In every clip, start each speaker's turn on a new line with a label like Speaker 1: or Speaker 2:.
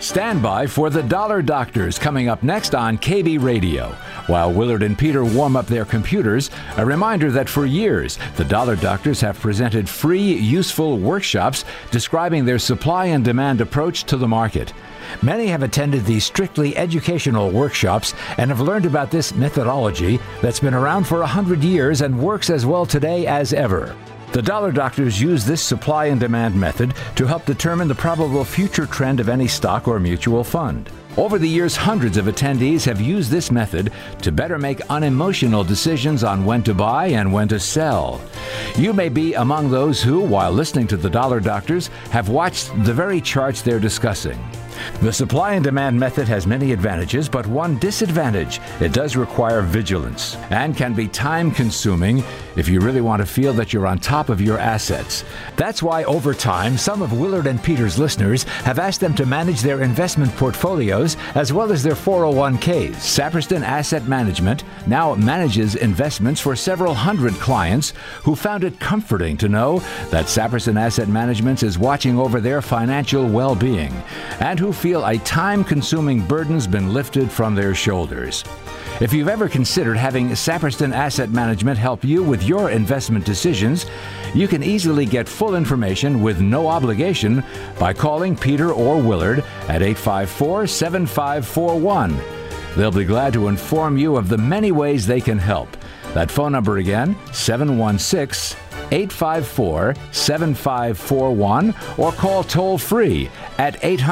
Speaker 1: Stand by for the Dollar Doctors coming up next on KB Radio. While Willard and Peter warm up their computers, a reminder that for years, the Dollar Doctors have presented free, useful workshops describing their supply and demand approach to the market. Many have attended these strictly educational workshops and have learned about this methodology that's been around for 100 years and works as well today as ever. The Dollar Doctors use this supply and demand method to help determine the probable future trend of any stock or mutual fund. Over the years, hundreds of attendees have used this method to better make unemotional decisions on when to buy and when to sell. You may be among those who, while listening to the Dollar Doctors, have watched the very charts they're discussing. The supply and demand method has many advantages, but one disadvantage: it does require vigilance and can be time-consuming if you really want to feel that you're on top of your assets. That's why over time, some of Willard and Peter's listeners have asked them to manage their investment portfolios as well as their 401ks. Saperston Asset Management now manages investments for several hundred clients who found it comforting to know that Saperston Asset Management is watching over their financial well-being, and who feel a time-consuming burden's been lifted from their shoulders. If you've ever considered having Saperston Asset Management help you with your investment decisions, you can easily get full information with no obligation by calling Peter or Willard at 854-7541. They'll be glad to inform you of the many ways they can help. That phone number again, 716-854-7541, or call toll-free at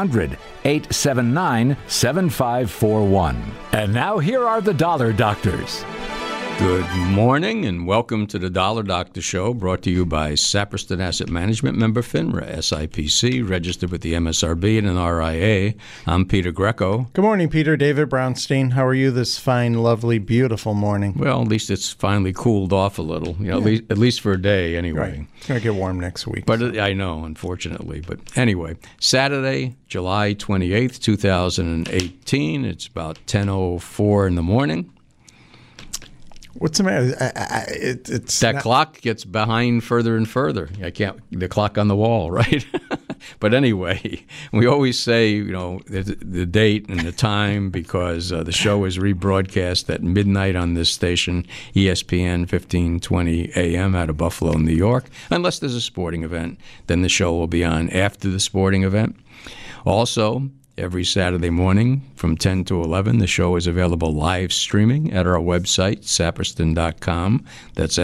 Speaker 1: 800-879-7541. And now here are the Dollar Doctors.
Speaker 2: Good morning and welcome to the Dollar Doctor Show, brought to you by Saperston Asset Management, member FINRA, SIPC, registered with the MSRB and an RIA. I'm Peter Greco.
Speaker 3: Good morning, Peter. David Brownstein. How are you this fine, lovely, beautiful morning?
Speaker 2: Well, at least it's finally cooled off a little, at least for a day anyway.
Speaker 3: Right. It's going to get warm next week.
Speaker 2: But I know, unfortunately. But anyway, Saturday, July 28th, 2018. It's about 10:04 in the morning.
Speaker 3: What's the matter?
Speaker 2: Clock gets behind further and further. The clock on the wall, right? But anyway, we always say, the date and the time because the show is rebroadcast at midnight on this station, ESPN 1520 AM out of Buffalo, New York. Unless there's a sporting event, then the show will be on after the sporting event. Also, every Saturday morning from 10 to 11, the show is available live streaming at our website, saperston.com. That's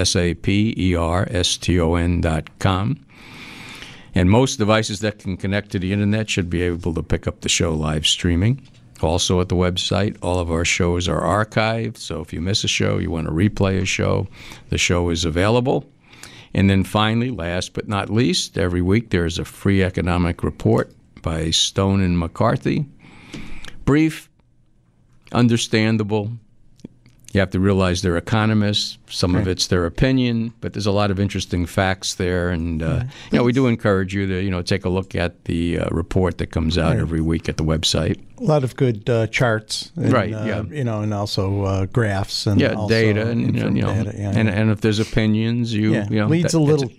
Speaker 2: SAPERSTON.com. And most devices that can connect to the Internet should be able to pick up the show live streaming. Also at the website, all of our shows are archived, so if you miss a show, you want to replay a show, the show is available. And then finally, last but not least, every week there is a free economic report by Stone and McCarthy. Brief, understandable. You have to realize they're economists. Some of it's their opinion, but there's a lot of interesting facts there. And, we do encourage you to, take a look at the report that comes out every week at the website.
Speaker 3: A lot of good charts. And, and also graphs and also
Speaker 2: data. And if there's opinions, leans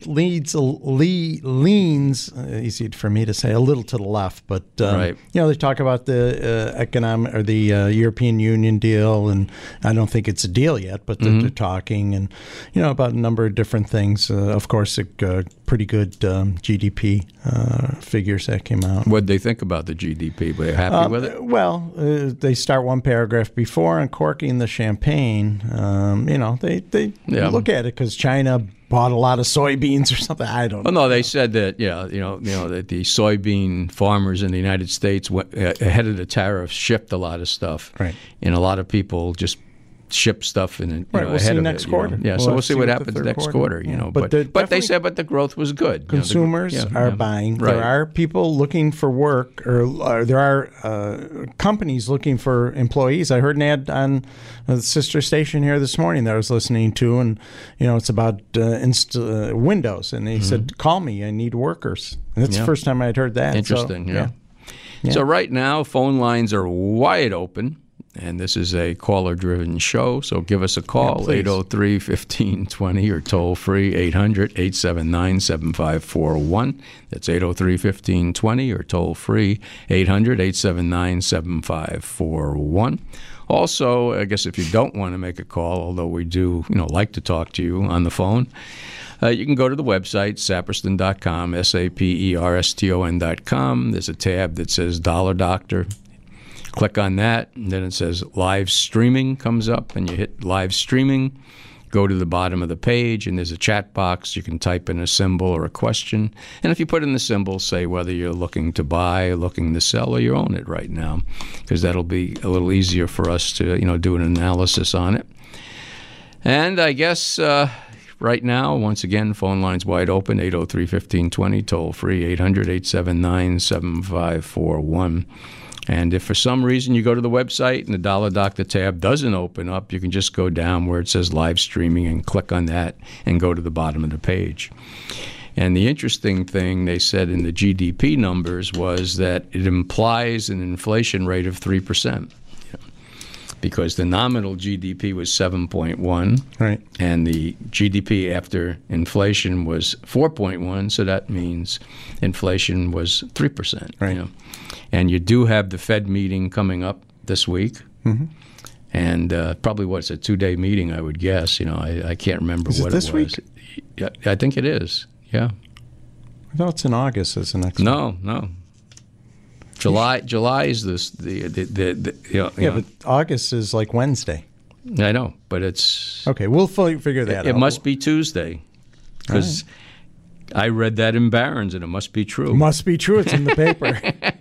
Speaker 3: easy for me to say, a little to the left. But, they talk about the economic or the European Union deal, and I don't think it's a deal yet, but they're talking and, about a number of different things. Of course, pretty good GDP figures that came out.
Speaker 2: What did they think about the GDP? Were they happy with it?
Speaker 3: Well, they start one paragraph before uncorking the champagne. They look at it because China bought a lot of soybeans or something. I don't know.
Speaker 2: Well, no, they said that, that the soybean farmers in the United States ahead of the tariffs shipped a lot of stuff.
Speaker 3: Right.
Speaker 2: And a lot of people just ship stuff in
Speaker 3: we'll
Speaker 2: ahead
Speaker 3: see
Speaker 2: of
Speaker 3: next
Speaker 2: it.
Speaker 3: quarter.
Speaker 2: So we'll see what happens next quarter. But they said, the growth was good.
Speaker 3: Consumers are buying.
Speaker 2: Right.
Speaker 3: There are people looking for work, or there are companies looking for employees. I heard an ad on the sister station here this morning that I was listening to, and it's about Windows, and he said, "Call me, I need workers." And that's the first time I'd heard that.
Speaker 2: Interesting. So right now, phone lines are wide open. And this is a caller-driven show, so give us a call, 803-1520, or toll-free, 800-879-7541. That's 803-1520, or toll-free, 800-879-7541. Also, I guess if you don't want to make a call, although we do like to talk to you on the phone, you can go to the website, saperston.com, saperston.com. There's a tab that says Dollar Doctor. Click on that, and then it says live streaming comes up, and you hit live streaming. Go to the bottom of the page, and there's a chat box. You can type in a symbol or a question. And if you put in the symbol, say whether you're looking to buy, looking to sell, or you own it right now, because that'll be a little easier for us to do an analysis on it. And I guess right now, once again, phone lines wide open, 803-1520, toll free, 800-879-7541. And if for some reason you go to the website and the Dollar Doctor tab doesn't open up, you can just go down where it says live streaming and click on that and go to the bottom of the page. And the interesting thing they said in the GDP numbers was that it implies an inflation rate of 3%. Because the nominal GDP was 7.1,
Speaker 3: right,
Speaker 2: and the GDP after inflation was 4.1, so that means inflation was 3%.
Speaker 3: Right.
Speaker 2: And you do have the Fed meeting coming up this week, and probably it's a 2-day meeting, I would guess. I can't remember what it was.
Speaker 3: Is it this week?
Speaker 2: Yeah, I think it is. Yeah.
Speaker 3: I thought it's in August as the next one.
Speaker 2: No. July is this
Speaker 3: but August is like Wednesday.
Speaker 2: I know, but it's
Speaker 3: okay. We'll figure that out.
Speaker 2: It must be Tuesday, because I read that in Barron's, and it must be true.
Speaker 3: It must be true. It's in the paper.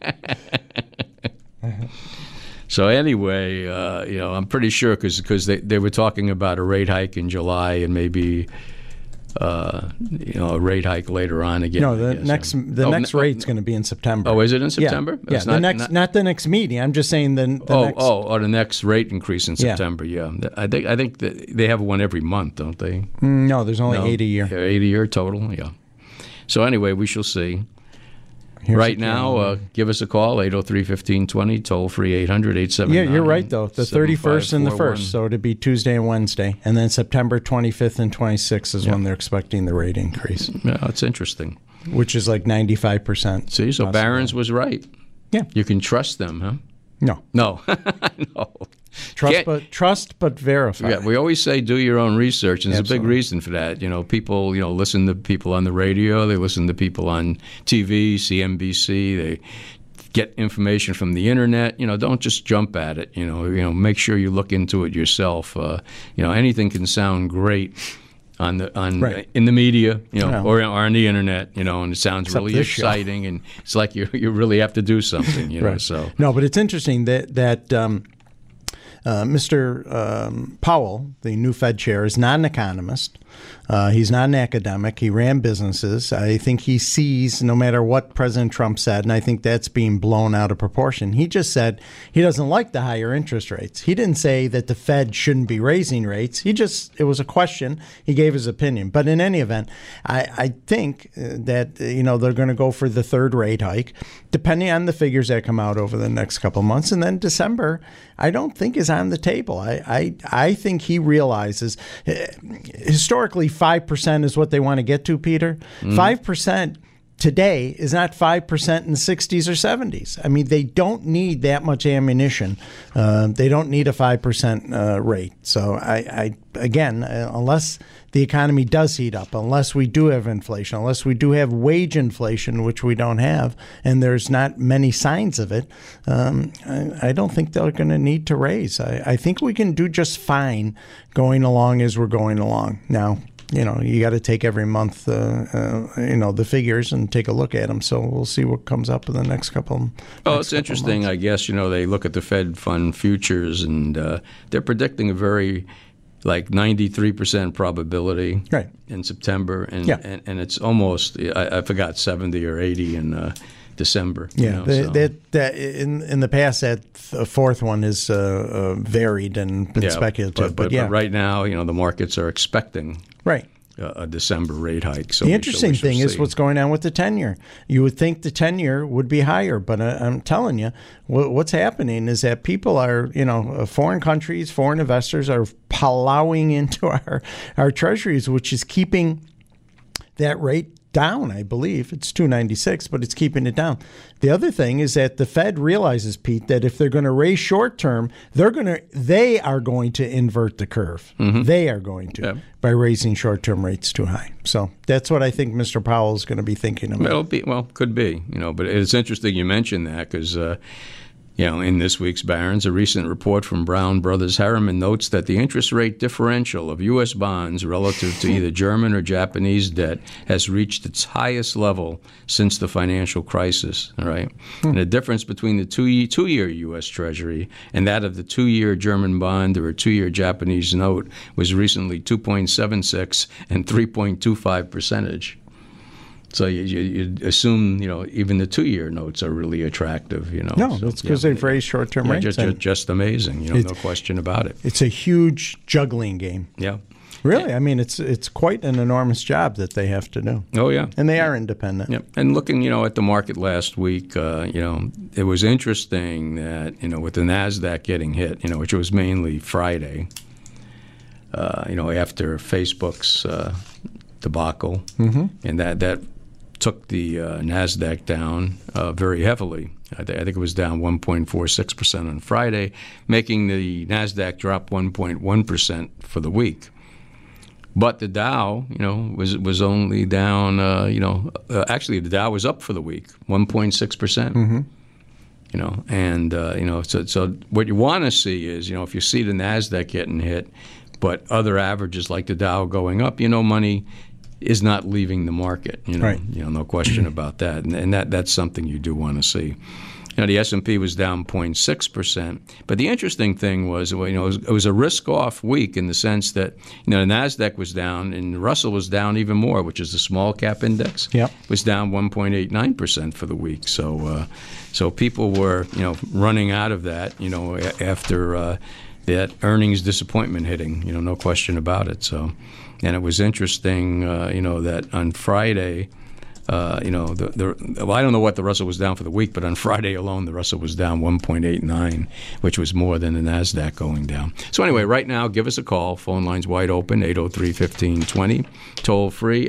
Speaker 2: So anyway, I'm pretty sure because they were talking about a rate hike in July and maybe a rate hike later on again.
Speaker 3: No, the next rate's going to be in September.
Speaker 2: Oh, is it in September?
Speaker 3: Yeah, not the next meeting. I'm just saying the next.
Speaker 2: The next rate increase in September. Yeah. I think that they have one every month, don't they?
Speaker 3: No, there's only 8 a year.
Speaker 2: 8 a year total. Yeah. So anyway, we shall see. Right now, give us a call, 803-1520, toll-free 800-879.
Speaker 3: Yeah, you're right, though. The 31st and the 1st, so it'd be Tuesday and Wednesday. And then September 25th and 26th is when they're expecting the rate increase.
Speaker 2: Yeah, it's interesting.
Speaker 3: Which is like 95%.
Speaker 2: See, so Barron's was right.
Speaker 3: Yeah.
Speaker 2: You can trust them, huh?
Speaker 3: No.
Speaker 2: No.
Speaker 3: Trust but verify.
Speaker 2: Yeah, we always say do your own research, and there's a big reason for that. People, listen to people on the radio, they listen to people on TV, CNBC, they get information from the internet. Don't just jump at it. Make sure you look into it yourself. Anything can sound great in the media, or on the internet, and it sounds really exciting, and it's like you really have to do something,
Speaker 3: right.
Speaker 2: So
Speaker 3: no, but it's interesting that Mr. Powell, the new Fed chair, is not an economist. He's not an academic. He ran businesses. I think he sees no matter what President Trump said, and I think that's being blown out of proportion. He just said he doesn't like the higher interest rates. He didn't say that the Fed shouldn't be raising rates. It was a question. He gave his opinion. But in any event, I think that they're going to go for the third rate hike, depending on the figures that come out over the next couple of months. And then December, I don't think is on the table. I think he realizes historically 5% is what they want to get to, Peter. 5% today is not 5% in the 60s or 70s. I mean, they don't need that much ammunition. They don't need a 5% rate. So again, unless the economy does heat up, unless we do have inflation, unless we do have wage inflation, which we don't have, and there's not many signs of it, I don't think they're going to need to raise. I think we can do just fine going along as we're going along. Now, you got to take every month, the figures and take a look at them. So we'll see what comes up in the next couple.
Speaker 2: It's interesting. I guess they look at the Fed fund futures, and they're predicting a very 93% probability in September, and it's almost I forgot 70 or 80 in December.
Speaker 3: Yeah, that in the past that fourth one is varied and been speculative.
Speaker 2: But right now, the markets are expecting a December rate hike. So
Speaker 3: the interesting thing is what's going on with the 10-year. You would think the 10-year would be higher, but I'm telling you, what's happening is that people are, foreign countries, foreign investors are plowing into our treasuries, which is keeping that rate down. I believe it's 296, but it's keeping it down. The other thing is that the Fed realizes, Pete, that if they're going to raise short term, they are going to invert the curve. Mm-hmm. They are going to by raising short term rates too high. So that's what I think Mr. Powell is going to be thinking about.
Speaker 2: Could be, but it's interesting you mentioned that because. In this week's Barron's, a recent report from Brown Brothers Harriman notes that the interest rate differential of U.S. bonds relative to either German or Japanese debt has reached its highest level since the financial crisis. All right, and the difference between the two-year U.S. Treasury and that of the 2-year German bond or a 2-year Japanese note was recently 2.76 and 3.25%. So you assume, even the 2-year notes are really attractive,
Speaker 3: No, that's because they've raised short-term rates.
Speaker 2: Just amazing, no question about it.
Speaker 3: It's a huge juggling game.
Speaker 2: Yeah.
Speaker 3: Really, I mean, it's quite an enormous job that they have to do.
Speaker 2: Oh, yeah.
Speaker 3: And they are independent.
Speaker 2: Yeah. And looking, at the market last week, it was interesting that, with the NASDAQ getting hit, which was mainly Friday, after Facebook's debacle, mm-hmm. and that took the NASDAQ down very heavily. I think it was down 1.46% on Friday, making the NASDAQ drop 1.1% for the week. But the Dow, was only down, actually the Dow was up for the week, 1.6%. Mm-hmm. And, so what you want to see is, if you see the NASDAQ getting hit, but other averages like the Dow going up, money is not leaving the market,
Speaker 3: right.
Speaker 2: No question about that, and that's something you do want to see. The S&P was down 0.6%, but the interesting thing was, it was a risk-off week in the sense that the Nasdaq was down and Russell was down even more, which is the small cap index.
Speaker 3: Yep.
Speaker 2: Was down 1.89% for the week. So people were running out of that after that earnings disappointment hitting. No question about it. So. And it was interesting, that on Friday, I don't know what the Russell was down for the week, but on Friday alone, the Russell was down 1.89, which was more than the NASDAQ going down. So anyway, right now, give us a call. Phone line's wide open, 803-1520. Toll free,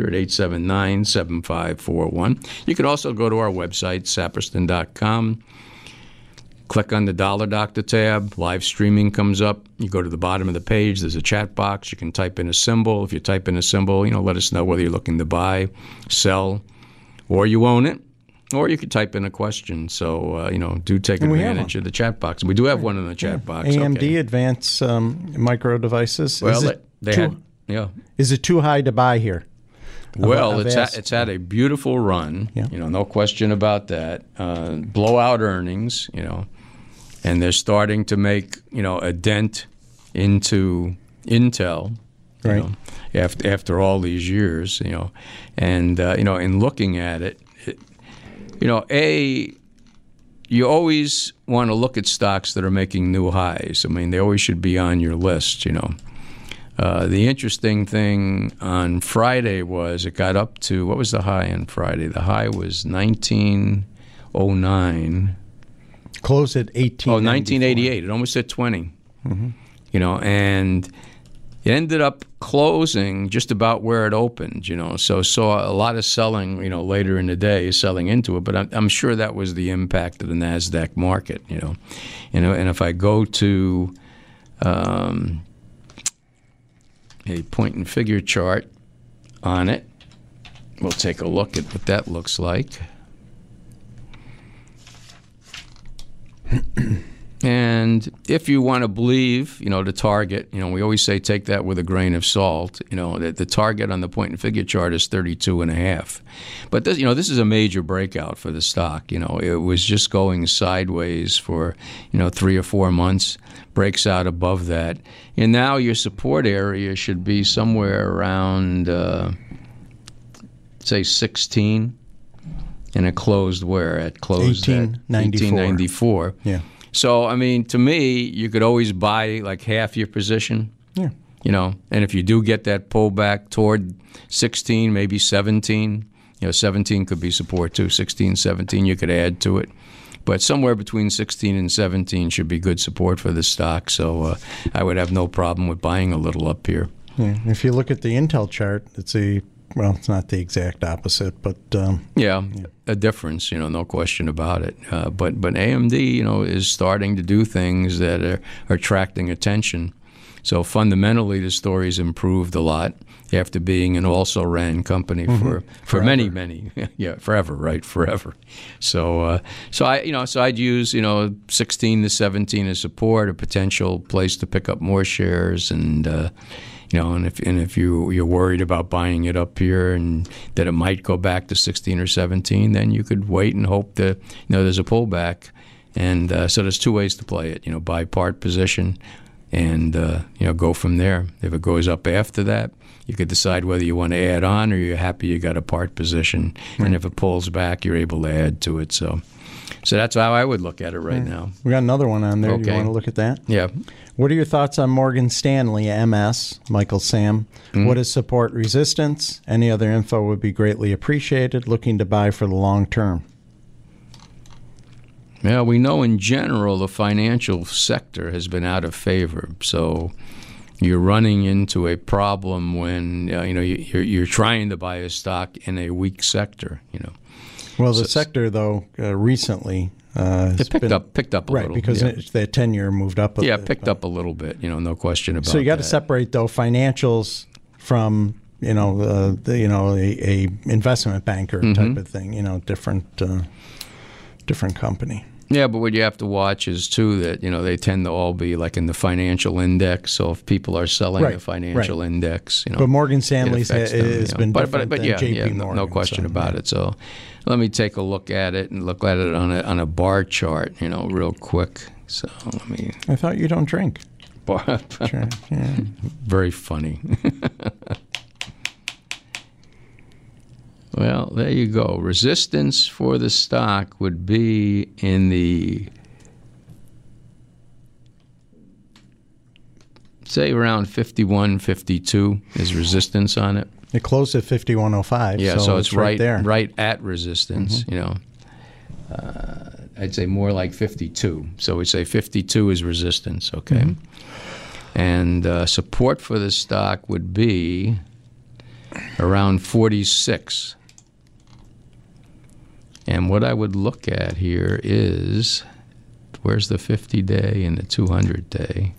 Speaker 2: 800-879-7541. You can also go to our website, saperston.com. Click on the Dollar Doctor tab. Live streaming comes up. You go to the bottom of the page. There's a chat box. You can type in a symbol. If you type in a symbol, let us know whether you're looking to buy, sell, or you own it. Or you could type in a question. So, do take advantage of the chat box. We do have one in the chat box.
Speaker 3: AMD Advanced Micro Devices.
Speaker 2: Well,
Speaker 3: Is it too high to buy here?
Speaker 2: Well, it's had a beautiful run. Yeah. No question about that. Blowout earnings, and they're starting to make, a dent into Intel,
Speaker 3: right.
Speaker 2: After all these years, and in looking at it, you always want to look at stocks that are making new highs. I mean, they always should be on your list, The interesting thing on Friday was it got up to, what was the high on Friday? The high was 1909.
Speaker 3: Closed at
Speaker 2: 1988. It almost hit 20. Mm-hmm. And it ended up closing just about where it opened, So saw a lot of selling, later in the day, selling into it. But I'm sure that was the impact of the NASDAQ market, And if I go to a point and figure chart on it, we'll take a look at what that looks like. And if you want to believe, the target, we always say take that with a grain of salt. That the target on the point and figure chart is 32.5. But this, this is a major breakout for the stock. It was just going sideways for 3 or 4 months. Breaks out above that, and now your support area should be somewhere around, say 16, and it closed where? It closed
Speaker 3: 1894.
Speaker 2: Yeah. So, I mean, to me, you could always buy like half your position.
Speaker 3: Yeah.
Speaker 2: And if you do get that pullback toward 16, maybe 17, 17 could be support too. 16, 17, you could add to it. But somewhere between 16 and 17 should be good support for the stock. So I would have no problem with buying a little up here.
Speaker 3: Yeah. If you look at the Intel chart, it's not the exact opposite, but
Speaker 2: a difference, no question about it. But AMD, is starting to do things that are attracting attention. So fundamentally, the story's improved a lot after being an also-ran company for many, forever, right? Forever. So I'd use 16 to 17 as support, a potential place to pick up more shares, and if you're worried about buying it up here and that it might go back to 16 or 17, then you could wait and hope that there's a pullback. And so there's two ways to play it. Buy part position. And go from there. If it goes up after that, you could decide whether you want to add on or you're happy you got a part position. Right. And if it pulls back, you're able to add to it. So that's how I would look at it right now.
Speaker 3: We got another one on there.
Speaker 2: Okay.
Speaker 3: Do you want to look at that?
Speaker 2: Yeah.
Speaker 3: What are your thoughts on Morgan Stanley, MS, Michael Sam? Mm-hmm. What is support resistance? Any other info would be greatly appreciated. Looking to buy for the long term.
Speaker 2: Yeah, we know in general the financial sector has been out of favor. So you're running into a problem when you're trying to buy a stock in a weak sector.
Speaker 3: Well, the sector though recently
Speaker 2: it picked up a little,
Speaker 3: right? Because the 10-year moved up.
Speaker 2: Picked up a little bit. No question about.
Speaker 3: So you got to
Speaker 2: that.
Speaker 3: separate though financials from a investment banker type of thing. Different company.
Speaker 2: Yeah, but what you have to watch is, too, that, they tend to all be like in the financial index. So if people are selling the financial index,
Speaker 3: But Morgan Stanley's has been different than JP Morgan.
Speaker 2: No question about it. So let me take a look at it and look at it on a bar chart, real quick. So let me...
Speaker 3: I thought you don't drink.
Speaker 2: Sure. Yeah. Very funny. Well, there you go. Resistance for the stock would be in the, say, around 51, 52 is resistance on it.
Speaker 3: It closed at 51.05.
Speaker 2: Yeah, so it's right
Speaker 3: there.
Speaker 2: Right at resistance, I'd say more like 52. So we say 52 is resistance, okay? Mm-hmm. And support for the stock would be around 46. And what I would look at here is, where's the 50-day and the 200-day?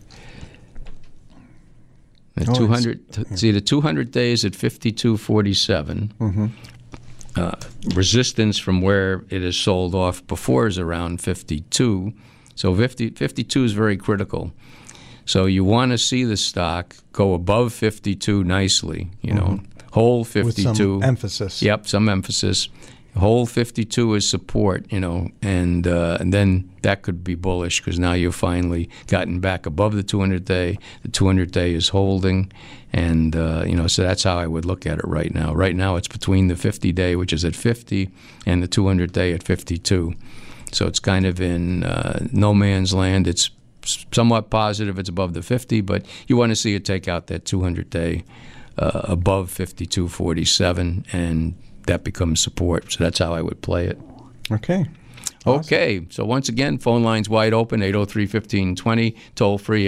Speaker 2: The 200-day is at 52.47. Mm-hmm. Resistance from where it is sold off before is around 52. So 52 is very critical. So you want to see the stock go above 52 nicely, hold 52.
Speaker 3: With some emphasis.
Speaker 2: Yep, some emphasis. Hold 52 is support, and then that could be bullish because now you've finally gotten back above the 200-day. The 200-day is holding, and so that's how I would look at it right now. Right now it's between the 50-day, which is at 50, and the 200-day at 52. So it's kind of in no man's land. It's somewhat positive it's above the 50, but you want to see it take out that 200-day above 52.47, and that becomes support. So that's how I would play it.
Speaker 3: Okay.
Speaker 2: Awesome. Okay. So once again, phone lines wide open, 803-1520, toll free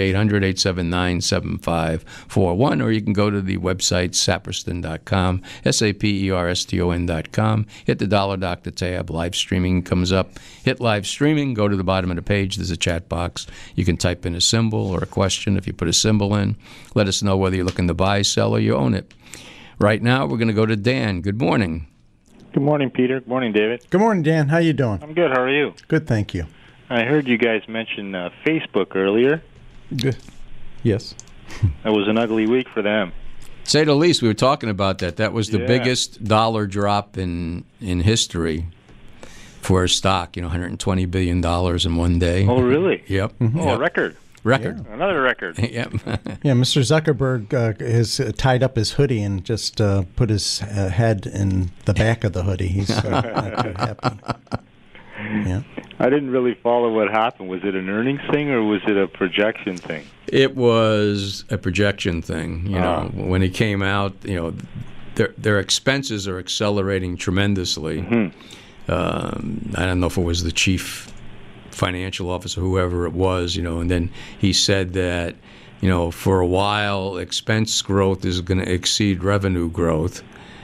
Speaker 2: 800-879-7541, or you can go to the website saperston.com, saperston.com. Hit the Dollar Doctor tab. Live streaming comes up. Hit live streaming. Go to the bottom of the page. There's a chat box. You can type in a symbol or a question. If you put a symbol in, let us know whether you're looking to buy, sell, or you own it. Right now, we're going to go to Dan. Good morning.
Speaker 4: Good morning, Peter. Good morning, David.
Speaker 3: Good morning, Dan. How you doing?
Speaker 4: I'm good. How are you?
Speaker 3: Good, thank you.
Speaker 4: I heard you guys mention Facebook earlier.
Speaker 3: Good. Yes.
Speaker 4: It was an ugly week for them.
Speaker 2: Say the least. We were talking about that. That was the biggest dollar drop in history for a stock. $120 billion in one day.
Speaker 4: Oh, really?
Speaker 2: Yep.
Speaker 4: Mm-hmm. Oh, a record.
Speaker 2: Yeah.
Speaker 4: Another record.
Speaker 2: Yep.
Speaker 3: Yeah, Mr. Zuckerberg has tied up his hoodie and just put his head in the back of the hoodie. He's not too happy. Yeah.
Speaker 4: I didn't really follow what happened. Was it an earnings thing or was it a projection thing?
Speaker 2: It was a projection thing. You know, when it came out, you know, their expenses are accelerating tremendously. I don't know if it was the chief financial officer, whoever it was, you know, and then he said that, you know, for a while, expense growth is going to exceed revenue growth.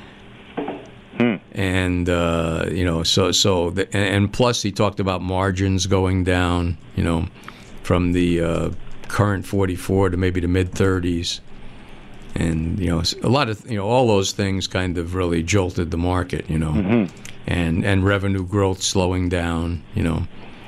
Speaker 2: And, you know, and plus he talked about margins going down, you know, from the current 44 to maybe the mid-30s. And, you know, a lot of, you know, all those things kind of really jolted the market, you know, and revenue growth slowing down, you know,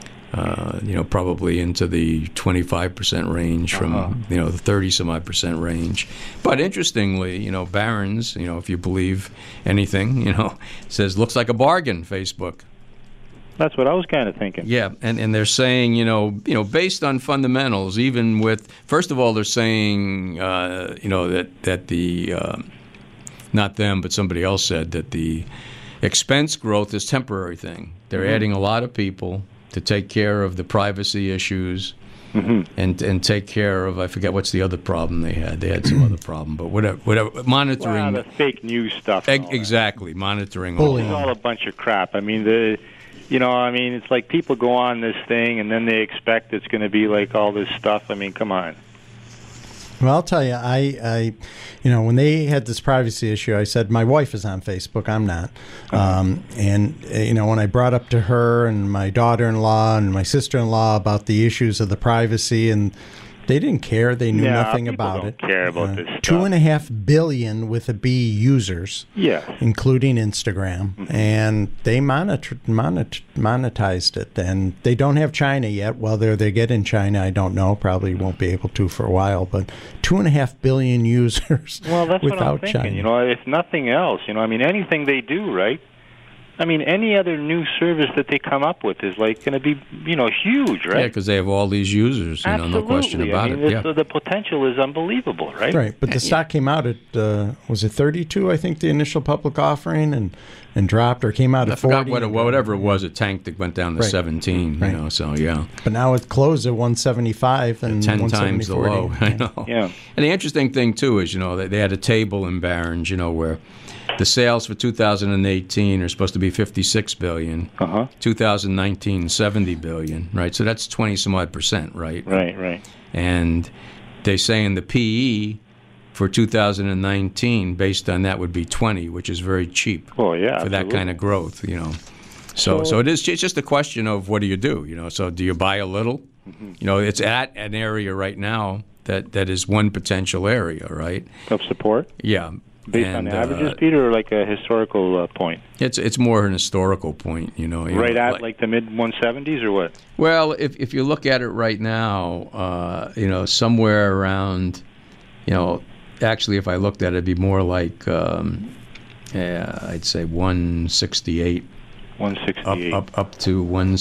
Speaker 2: probably into the 25% range from, you know, the 30-some-odd% range. But interestingly, you know, Barron's, you know, if you believe anything, you know, says looks like a bargain, Facebook.
Speaker 4: That's what I was kind of thinking.
Speaker 2: Yeah, and they're saying, you know, based on fundamentals, even with, first of all, they're saying, you know, that the, not them, but somebody else said that the expense growth is temporary thing. They're adding a lot of people to take care of the privacy issues and take care of, I forget what's the other problem they had. They had some other problem, but whatever monitoring.
Speaker 4: The fake news stuff.
Speaker 2: Exactly, monitoring.
Speaker 4: It's all a bunch of crap. I mean, it's like people go on this thing and then they expect it's going to be like all this stuff. I mean, come on.
Speaker 3: Well, I'll tell you, I you know, when they had this privacy issue, I said, my wife is on Facebook, I'm not. And, you know, when I brought up to her and my daughter-in-law and my sister-in-law about the issues of the privacy, and they didn't care. They knew nothing about it.
Speaker 4: Care about this stuff.
Speaker 3: 2.5 billion with a B users, including Instagram, and they monetized it. And they don't have China yet. Whether they get in China, I don't know. Probably won't be able to for a while. But 2.5 billion users.
Speaker 4: Well, that's
Speaker 3: without
Speaker 4: what I'm thinking.
Speaker 3: China.
Speaker 4: You know, if nothing else, you know, I mean, anything they do, right? I mean, any other new service that they come up with is like going to be, you know, huge, right?
Speaker 2: Yeah, because they have all these users, you know, no question about it. Yeah.
Speaker 4: The potential is unbelievable, right?
Speaker 3: Right, but the stock came out at, was it 32, I think, the initial public offering, and dropped, or came out at 40.
Speaker 2: I forgot whatever it was, it tanked, it went down to 17, you know, so yeah.
Speaker 3: But now it closed at 175 and
Speaker 2: 10 times the low, I know.
Speaker 4: Yeah.
Speaker 2: And the interesting thing, too, is, you know, they had a table in Barron's, you know, where the sales for 2018 are supposed to be $56 billion. 2019, $70 billion, right? So that's 20-some-odd%, right?
Speaker 4: Right.
Speaker 2: And they say in the PE for 2019, based on that, would be 20, which is very cheap for that kind of growth, you know. So it's just a question of what do you do, you know. So do you buy a little? You know, it's at an area right now that is one potential area, right?
Speaker 4: Of support?
Speaker 2: Yeah.
Speaker 4: Based on averages, Peter, or like a historical point?
Speaker 2: It's more an historical point, you know.
Speaker 4: Right at like the mid-170s or what?
Speaker 2: Well, if you look at it right now, you know, somewhere around, you know, actually if I looked at it, it'd be more like, I'd say 168.
Speaker 4: 168.
Speaker 2: Up to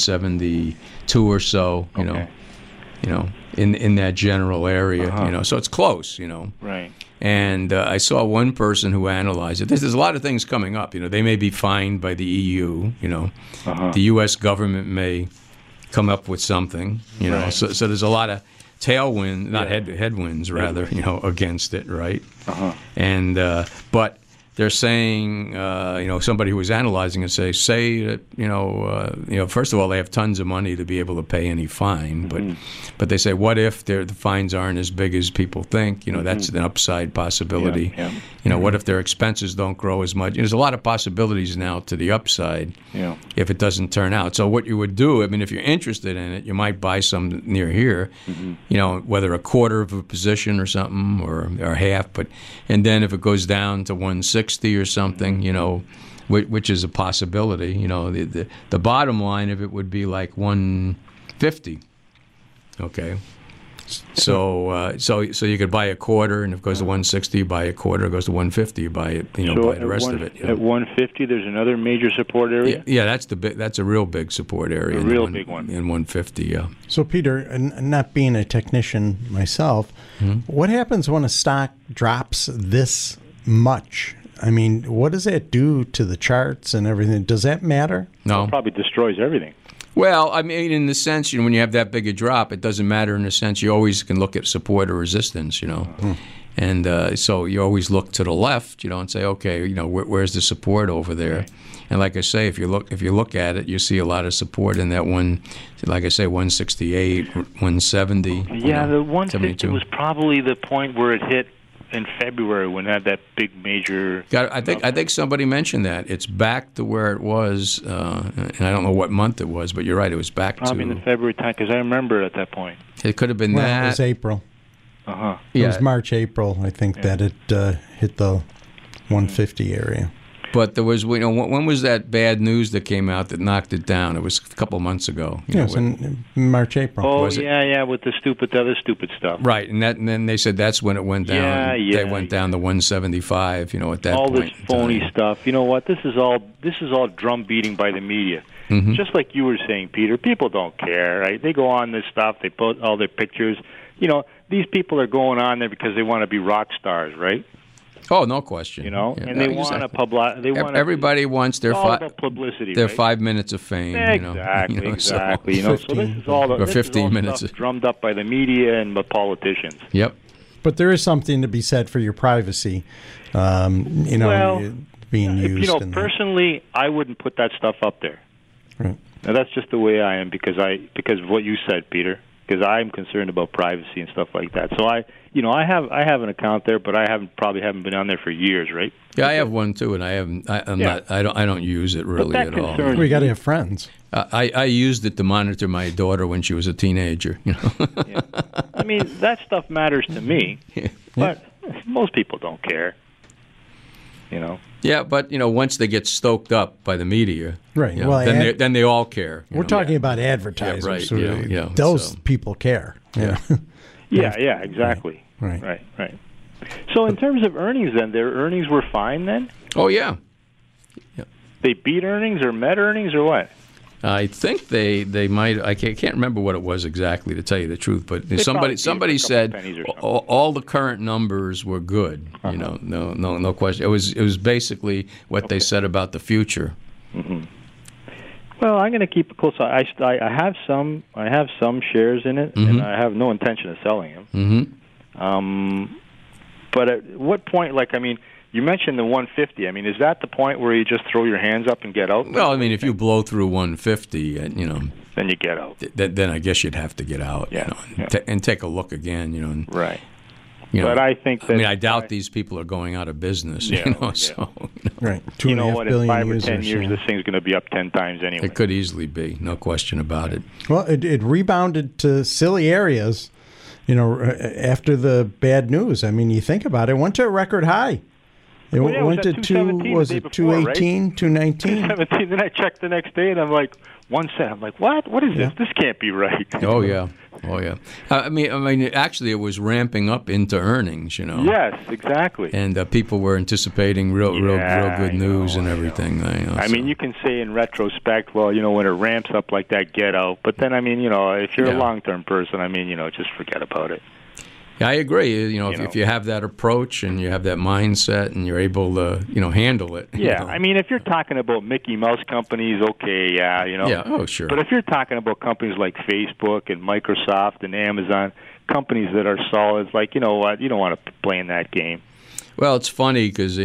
Speaker 2: 172 or so, you know. You know, in that general area, you know. So it's close, you know.
Speaker 4: Right.
Speaker 2: And I saw one person who analyzed it. There's a lot of things coming up. You know, they may be fined by the EU. You know, the U.S. government may come up with something. You know, so there's a lot of tailwind, not headwinds, rather. You know, against it, right? And but they're saying, you know, somebody who was analyzing it say that, you know, first of all, they have tons of money to be able to pay any fine, but they say, what if the fines aren't as big as people think? You know, that's an upside possibility. You know, what if their expenses don't grow as much? There's a lot of possibilities now to the upside if it doesn't turn out. So what you would do, I mean, if you're interested in it, you might buy some near here, you know, whether a quarter of a position or something or half, and then if it goes down to 160 or something, you know, which is a possibility. You know, the bottom line of it would be like 150. Okay. So you could buy a quarter, and if it goes to 160, you buy a quarter. If it goes to 150, you buy it. You know, buy the rest of it.
Speaker 4: At 150, there's another major support area.
Speaker 2: Yeah, that's a real big support area.
Speaker 4: A real big one.
Speaker 2: In 150, yeah.
Speaker 3: So Peter, and not being a technician myself, what happens when a stock drops this much? I mean, what does that do to the charts and everything? Does that matter?
Speaker 2: No.
Speaker 4: It probably destroys everything.
Speaker 2: Well, I mean, in the sense, when you have that big a drop, it doesn't matter in a sense. You always can look at support or resistance, And so you always look to the left, and say, okay, where's the support over there? Right. And like I say, if you look at it, you see a lot of support in that 168, 170.
Speaker 4: Yeah, the 150 was probably the point where it hit in February when it had that big major.
Speaker 2: I think somebody mentioned that it's back to where it was, and I don't know what month it was, but you're right, it was back
Speaker 4: probably in the February time because I remember at that point.
Speaker 2: It could have been that.
Speaker 3: It was April.
Speaker 4: Uh-huh.
Speaker 3: It was March, April, I think, that it hit the 150 area.
Speaker 2: But there was, when was that bad news that came out that knocked it down? It was a couple of months ago.
Speaker 3: It was in March, April.
Speaker 4: Oh, with the other stupid stuff.
Speaker 2: Right, and then they said that's when it went down. They went down to 175. At that
Speaker 4: all
Speaker 2: point.
Speaker 4: All this phony stuff. You know what? This is all drum beating by the media. Mm-hmm. Just like you were saying, Peter. People don't care, right? They go on this stuff. They put all their pictures. These people are going on there because they want to be rock stars, right?
Speaker 2: Oh, no question.
Speaker 4: And they want to
Speaker 2: everybody wants their
Speaker 4: publicity.
Speaker 2: Their 5 minutes of fame.
Speaker 4: Exactly, exactly. So this is all
Speaker 2: or 15 minutes
Speaker 4: drummed up by the media and the politicians.
Speaker 2: Yep.
Speaker 3: But there is something to be said for your privacy. Being used.
Speaker 4: Personally, I wouldn't put that stuff up there.
Speaker 3: Right.
Speaker 4: Now that's just the way I am because of what you said, Peter. Because I'm concerned about privacy and stuff like that. So I have an account there, but I probably haven't been on there for years, right?
Speaker 2: Yeah, I have one too, and I don't use it really at all.
Speaker 3: We got to have friends.
Speaker 2: I used it to monitor my daughter when she was a teenager.
Speaker 4: Yeah. I mean, that stuff matters to me, but most people don't care.
Speaker 2: Yeah, but once they get stoked up by the media,
Speaker 3: right?
Speaker 2: Then they all care.
Speaker 3: We're talking about advertisers.
Speaker 2: Yeah, right.
Speaker 3: Those people care.
Speaker 2: Yeah.
Speaker 4: Yeah, exactly. Right. So in terms of earnings, then their earnings were fine then.
Speaker 2: Oh yeah.
Speaker 4: They beat earnings or met earnings or what?
Speaker 2: I think they might. I can't remember what it was exactly, to tell you the truth. But somebody said all the current numbers were good.
Speaker 4: Uh-huh.
Speaker 2: No question. It was basically what they said about the future.
Speaker 4: Mm-hmm. Well, I'm going to keep a close eye. I have some shares in it, and I have no intention of selling them.
Speaker 2: Mm-hmm.
Speaker 4: But at what point? You mentioned the 150. I mean, is that the point where you just throw your hands up and get out?
Speaker 2: Well, I mean, if you blow through 150, then
Speaker 4: you get out.
Speaker 2: Then I guess you'd have to get out, and take a look again,
Speaker 4: Right. But I think that...
Speaker 2: I doubt these people are going out of business, so...
Speaker 3: Right.
Speaker 4: You know what, in 5 or 10 years, this thing's going to be up 10 times anyway.
Speaker 2: It could easily be, no question about it.
Speaker 3: Well, it rebounded to silly areas, after the bad news. I mean, you think about it, it went to a record high. It went to 218, 219?
Speaker 4: 217. Then I checked the next day, and I'm like, 1 cent. I'm like, what? What is this? This can't be right.
Speaker 2: Oh yeah. I mean, actually, it was ramping up into earnings.
Speaker 4: Yes, exactly.
Speaker 2: And people were anticipating real good news and everything.
Speaker 4: I mean, you can say in retrospect, well, when it ramps up like that, get out. But then, I mean, if you're a long-term person, I mean, just forget about it.
Speaker 2: Yeah, I agree. If you have that approach and you have that mindset and you're able to, handle it.
Speaker 4: Yeah, I mean, if you're talking about Mickey Mouse companies, okay,
Speaker 2: Yeah, oh, sure.
Speaker 4: But if you're talking about companies like Facebook and Microsoft and Amazon, companies that are solid, it's like, you know what, you don't want to play in that game.
Speaker 2: Well, it's funny because,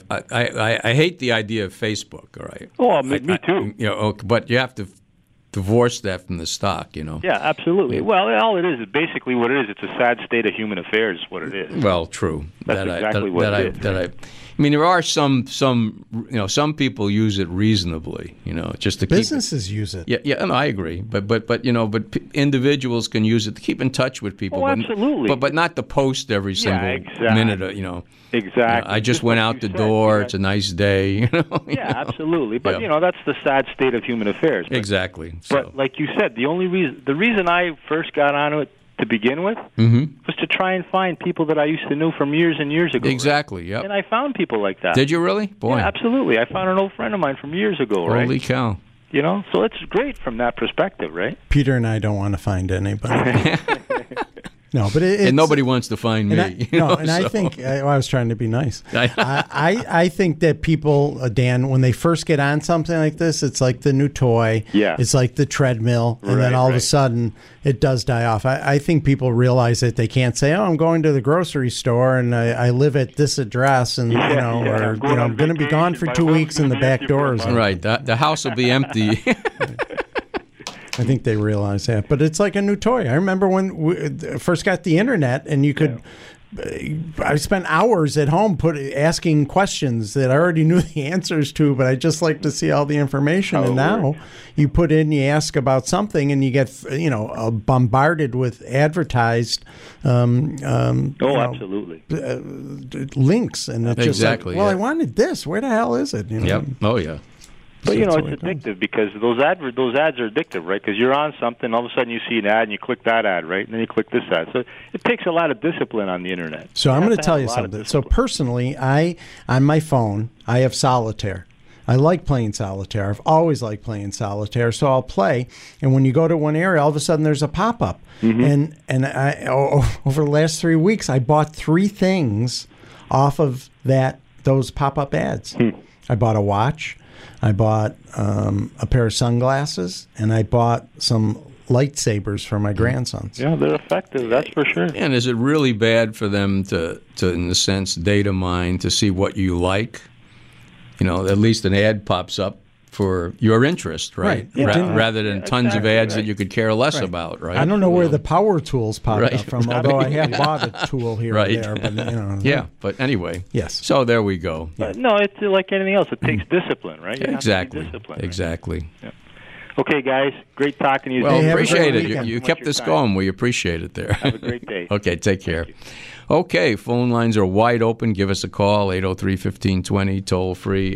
Speaker 2: I hate the idea of Facebook, all right?
Speaker 4: Oh, me too.
Speaker 2: But you have to divorce that from the stock,
Speaker 4: Yeah, absolutely. Well, all it is basically what it is. It's a sad state of human affairs, is what it is.
Speaker 2: Well, true.
Speaker 4: That's exactly what it is.
Speaker 2: I mean, there are some people use it reasonably, just to
Speaker 3: businesses use it.
Speaker 2: Yeah, and I agree. But individuals can use it to keep in touch with people.
Speaker 4: Oh, absolutely.
Speaker 2: But not to post every single minute.
Speaker 4: Exactly.
Speaker 2: I just went out the door. It's a nice day.
Speaker 4: Yeah, absolutely. But that's the sad state of human affairs.
Speaker 2: But, exactly.
Speaker 4: But like you said, the reason I first got onto it to begin with was to try and find people that I used to know from years and years ago.
Speaker 2: Exactly.
Speaker 4: Right?
Speaker 2: Yep.
Speaker 4: And I found people like that.
Speaker 2: Did you really? Boy.
Speaker 4: Yeah, absolutely. I found an old friend of mine from years ago. Right?
Speaker 2: Holy cow.
Speaker 4: So it's great from that perspective, right?
Speaker 3: Peter and I don't want to find anybody. No, but
Speaker 2: and nobody wants to find me.
Speaker 3: I think I was trying to be nice. I think that people, Dan, when they first get on something like this, it's like the new toy.
Speaker 4: Yeah.
Speaker 3: It's like the treadmill, and then all of a sudden it does die off. I think people realize that they can't say, "Oh, I'm going to the grocery store and I live at this address," and I'm going to be gone for 2 weeks, and the back door is
Speaker 2: right. The house will be empty.
Speaker 3: I think they realize that, but it's like a new toy. I remember when we first got the internet, and you could. I spent hours at home asking questions that I already knew the answers to, but I just like to see all the information. And now you put in, you ask about something, and you get bombarded with advertised.
Speaker 4: Absolutely.
Speaker 3: Links, and it's just like, well, I wanted this. Where the hell is it?
Speaker 2: Yep. Oh yeah.
Speaker 4: But it's addictive because those ads are addictive, right? Because you're on something, all of a sudden you see an ad and you click that ad, right? And then you click this ad. So it takes a lot of discipline on the internet.
Speaker 3: So I'm going to tell you something. So personally, on my phone, I have solitaire. I like playing solitaire. I've always liked playing solitaire, so I'll play. And when you go to one area, all of a sudden there's a pop-up. Mm-hmm. And I, over the last 3 weeks, I bought 3 things off of those pop-up ads. I bought a watch. I bought a pair of sunglasses, and I bought some lightsabers for my grandsons.
Speaker 4: Yeah, they're effective, that's for sure.
Speaker 2: And is it really bad for them to in a sense, data mine to see what you like? At least an ad pops up for your interest, right? Rather than tons of ads that you could care less about, right?
Speaker 3: I don't know where the power tools popped up from, although I have bought a tool here or there. But,
Speaker 2: yeah, but anyway.
Speaker 3: Yes.
Speaker 2: So there we go.
Speaker 4: No, it's like anything else. It takes discipline, right?
Speaker 2: Exactly.
Speaker 4: Right? Yeah. Okay, guys. Great talking to you.
Speaker 2: Well, appreciate it. You kept this going. We appreciate it there.
Speaker 4: Have a great day.
Speaker 2: Okay, take care. Okay, phone lines are wide open. Give us a call, 803-1520, toll-free,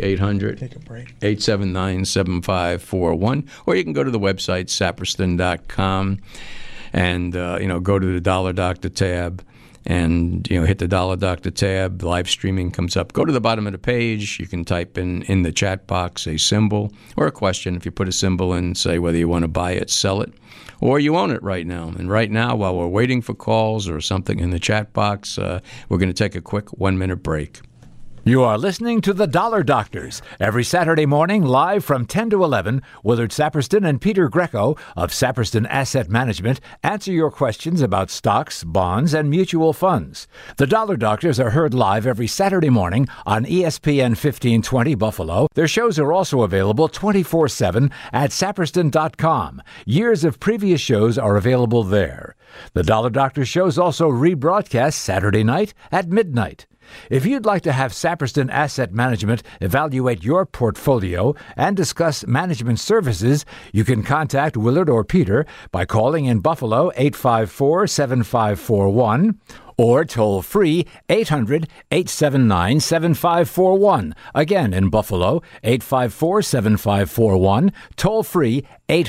Speaker 2: 800-879-7541. Or you can go to the website, saperston.com, and go to the Dollar Doctor tab. And, hit the Dollar Doctor tab. Live streaming comes up. Go to the bottom of the page. You can type in the chat box a symbol or a question. If you put a symbol in, say whether you want to buy it, sell it, or you own it right now. And right now, while we're waiting for calls or something in the chat box, we're going to take a quick 1-minute break.
Speaker 1: You are listening to The Dollar Doctors every Saturday morning live from 10 to 11. Willard Saperston and Peter Greco of Saperston Asset Management answer your questions about stocks, bonds, and mutual funds. The Dollar Doctors are heard live every Saturday morning on ESPN 1520 Buffalo. Their shows are also available 24/7 at saperston.com. Years of previous shows are available there. The Dollar Doctors shows also rebroadcast Saturday night at midnight. If you'd like to have Saperston Asset Management evaluate your portfolio and discuss management services, you can contact Willard or Peter by calling in Buffalo 854-7541 or toll-free 800-879-7541. Again, in Buffalo, 854-7541, toll-free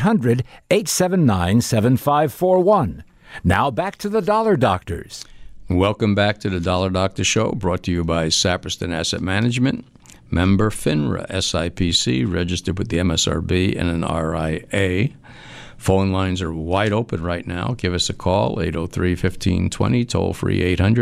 Speaker 1: 800-879-7541. Now back to the Dollar Doctors.
Speaker 2: Welcome back to the Dollar Doctor Show, brought to you by Saperston Asset Management, member FINRA, SIPC, registered with the MSRB and an RIA. Phone lines are wide open right now. Give us a call, 803-1520, toll-free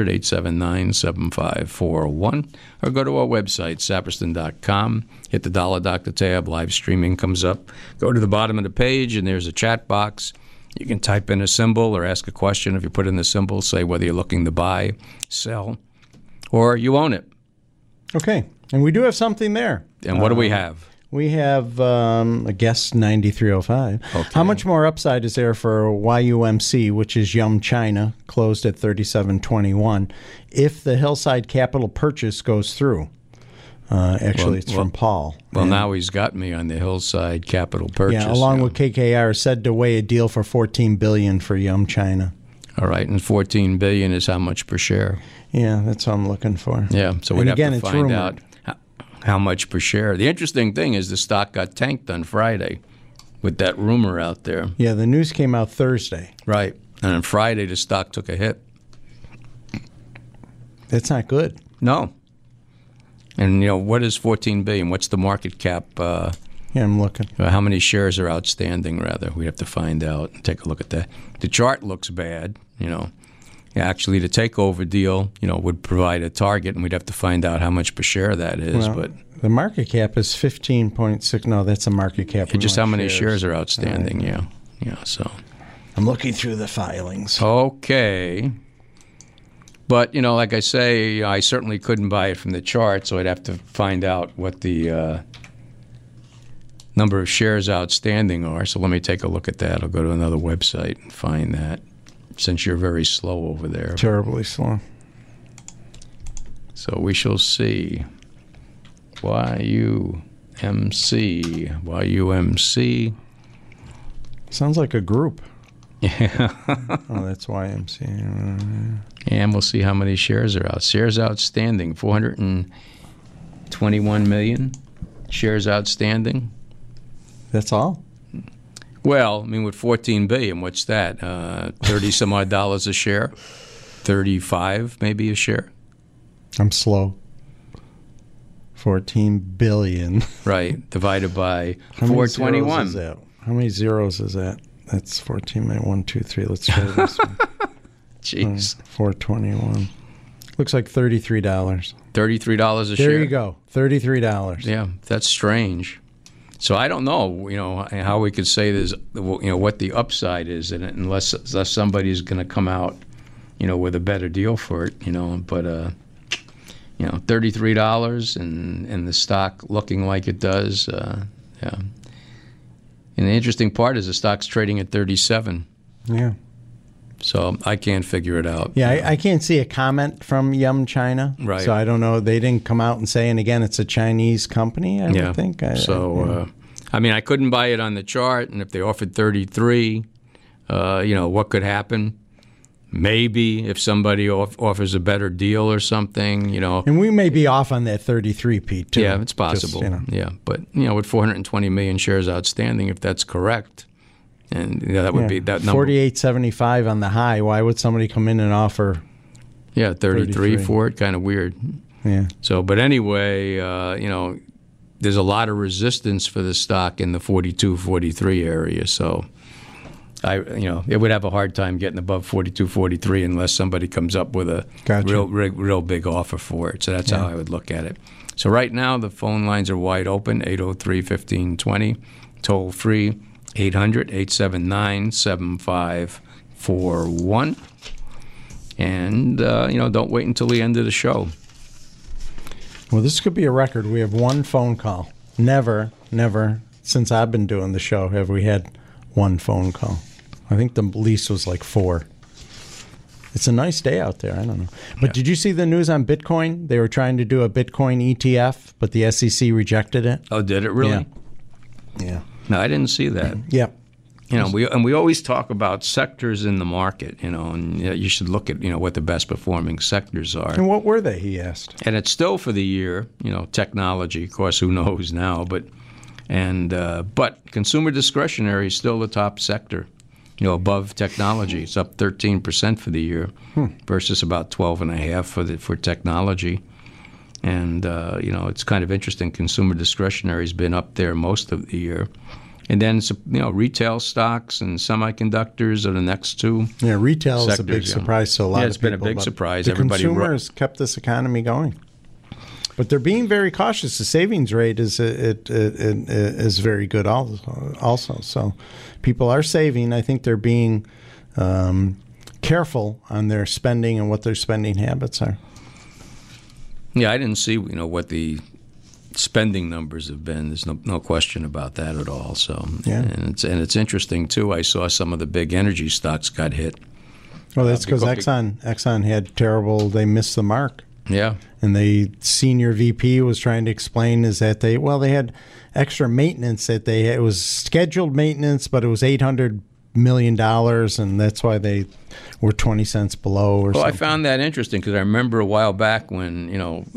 Speaker 2: 800-879-7541, or go to our website, saperston.com. Hit the Dollar Doctor tab. Live streaming comes up. Go to the bottom of the page, and there's a chat box. You can type in a symbol or ask a question. If you put in the symbol, say whether you're looking to buy, sell, or you own it.
Speaker 3: Okay. And we do have something there.
Speaker 2: And what do we have?
Speaker 3: We have a guest 9305. Okay. How much more upside is there for YUMC, which is Yum China, closed at 37.21, if the Hillside Capital purchase goes through? It's from Paul.
Speaker 2: Well, now he's got me on the Hillside Capital purchase.
Speaker 3: Yeah, along with KKR, said to weigh a deal for $14 billion for Yum China.
Speaker 2: All right, and $14 billion is how much per share?
Speaker 3: Yeah, that's what I'm looking for.
Speaker 2: Yeah, so we'd have to find out how much per share. The interesting thing is the stock got tanked on Friday with that rumor out there.
Speaker 3: Yeah, the news came out Thursday.
Speaker 2: Right, and on Friday the stock took a hit.
Speaker 3: That's not good.
Speaker 2: No. And, what is $14 billion? What's the market cap?
Speaker 3: Yeah, I'm looking.
Speaker 2: How many shares are outstanding, rather? We have to find out and take a look at that. The chart looks bad, actually the takeover deal, would provide a target, and we'd have to find out how much per share that is. But
Speaker 3: the market cap is 15.6. No, that's a market cap.
Speaker 2: Just how many shares are outstanding? Yeah. So
Speaker 3: I'm looking through the filings.
Speaker 2: Okay. But, like I say, I certainly couldn't buy it from the chart, so I'd have to find out what the number of shares outstanding are. So let me take a look at that. I'll go to another website and find that, since you're very slow over there.
Speaker 3: Terribly slow.
Speaker 2: So we shall see. YUMC.
Speaker 3: Sounds like a group.
Speaker 2: Yeah.
Speaker 3: Oh, that's YMC.
Speaker 2: And we'll see how many shares are out. Shares outstanding, 421 million shares outstanding.
Speaker 3: That's all?
Speaker 2: Well, with 14 billion, what's that? 30 some odd dollars a share? 35 maybe a share?
Speaker 3: I'm slow. 14 billion.
Speaker 2: Right, divided by 421.
Speaker 3: How many zeros is that? That's 14 million. 1, 2, 3. Let's try this one.
Speaker 2: Jeez.
Speaker 3: 421. Looks like $33.
Speaker 2: $33 a share?
Speaker 3: There you go. $33.
Speaker 2: Yeah, that's strange. So I don't know, how we could say this, what the upside is in it, unless somebody's going to come out, with a better deal for it, But, $33 and the stock looking like it does, yeah. And the interesting part is the stock's trading at 37.
Speaker 3: Yeah.
Speaker 2: So I can't figure it out.
Speaker 3: Yeah, I can't see a comment from Yum China.
Speaker 2: Right.
Speaker 3: So I don't know. They didn't come out and say, and again, it's a Chinese company, I would think.
Speaker 2: I couldn't buy it on the chart, and if they offered 33, what could happen? Maybe if somebody offers a better deal or something,
Speaker 3: And we may be off on that 33, Pete, too.
Speaker 2: Yeah, it's possible. Yeah, but, with 420 million shares outstanding, if that's correct, and that would be that number.
Speaker 3: 48.75 on the high. Why would somebody come in and offer
Speaker 2: 33 for it? Kind of weird.
Speaker 3: Yeah.
Speaker 2: So, but anyway, there's a lot of resistance for the stock in the 42, 43 area, so it would have a hard time getting above 42, 43 unless somebody comes up with a real big offer for it. So that's how I would look at it. So right now the phone lines are wide open, 803-1520, toll free, 800-879-7541. And, don't wait until the end of the show.
Speaker 3: Well, this could be a record. We have one phone call. Never, since I've been doing the show, have we had one phone call. I think the least was like 4. It's a nice day out there. I don't know. But did you see the news on Bitcoin? They were trying to do a Bitcoin ETF, but the SEC rejected it.
Speaker 2: Oh, did it really?
Speaker 3: Yeah.
Speaker 2: No, I didn't see that.
Speaker 3: Yep.
Speaker 2: We always talk about sectors in the market, and you should look at, what the best performing sectors are.
Speaker 3: And what were they, he asked?
Speaker 2: And it's still for the year, technology, of course, who knows now, but consumer discretionary is still the top sector, above technology. It's up 13% for the year versus about 12.5% for technology. And, it's kind of interesting. Consumer discretionary has been up there most of the year. And then, retail stocks and semiconductors are the next two.
Speaker 3: Yeah, retail
Speaker 2: sectors,
Speaker 3: is a big surprise to a lot of people.
Speaker 2: It's been a big surprise.
Speaker 3: The consumers kept this economy going. But they're being very cautious. The savings rate is very good also. So people are saving. I think they're being careful on their spending and what their spending habits are.
Speaker 2: Yeah, I didn't see what the spending numbers have been. There's no question about that at all. So and it's interesting too. I saw some of the big energy stocks got hit.
Speaker 3: Well, that's because Exxon had terrible. They missed the mark.
Speaker 2: Yeah.
Speaker 3: And the senior VP was trying to explain is that they had extra maintenance it was scheduled maintenance, but it was $800 million, and that's why they were 20 cents below or something.
Speaker 2: I found that interesting because I remember a while back when,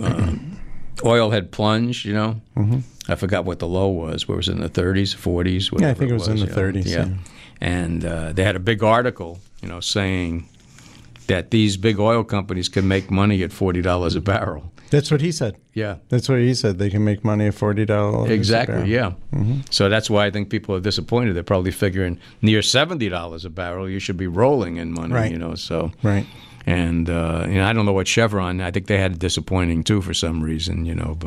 Speaker 2: oil had plunged, Mm-hmm. I forgot what the low was. Where was it, in the 30s, 40s?
Speaker 3: Yeah, I think it was in the 30s.
Speaker 2: Yeah. And they had a big article, saying that these big oil companies can make money at $40 a barrel.
Speaker 3: That's what he said.
Speaker 2: Yeah.
Speaker 3: That's what he said. They can make money at $40
Speaker 2: exactly,
Speaker 3: a barrel.
Speaker 2: Yeah. Mm-hmm. So that's why I think people are disappointed. They're probably figuring near $70 a barrel, you should be rolling in money,
Speaker 3: right.
Speaker 2: So.
Speaker 3: Right.
Speaker 2: And I don't know what Chevron. I think they had disappointing too for some reason,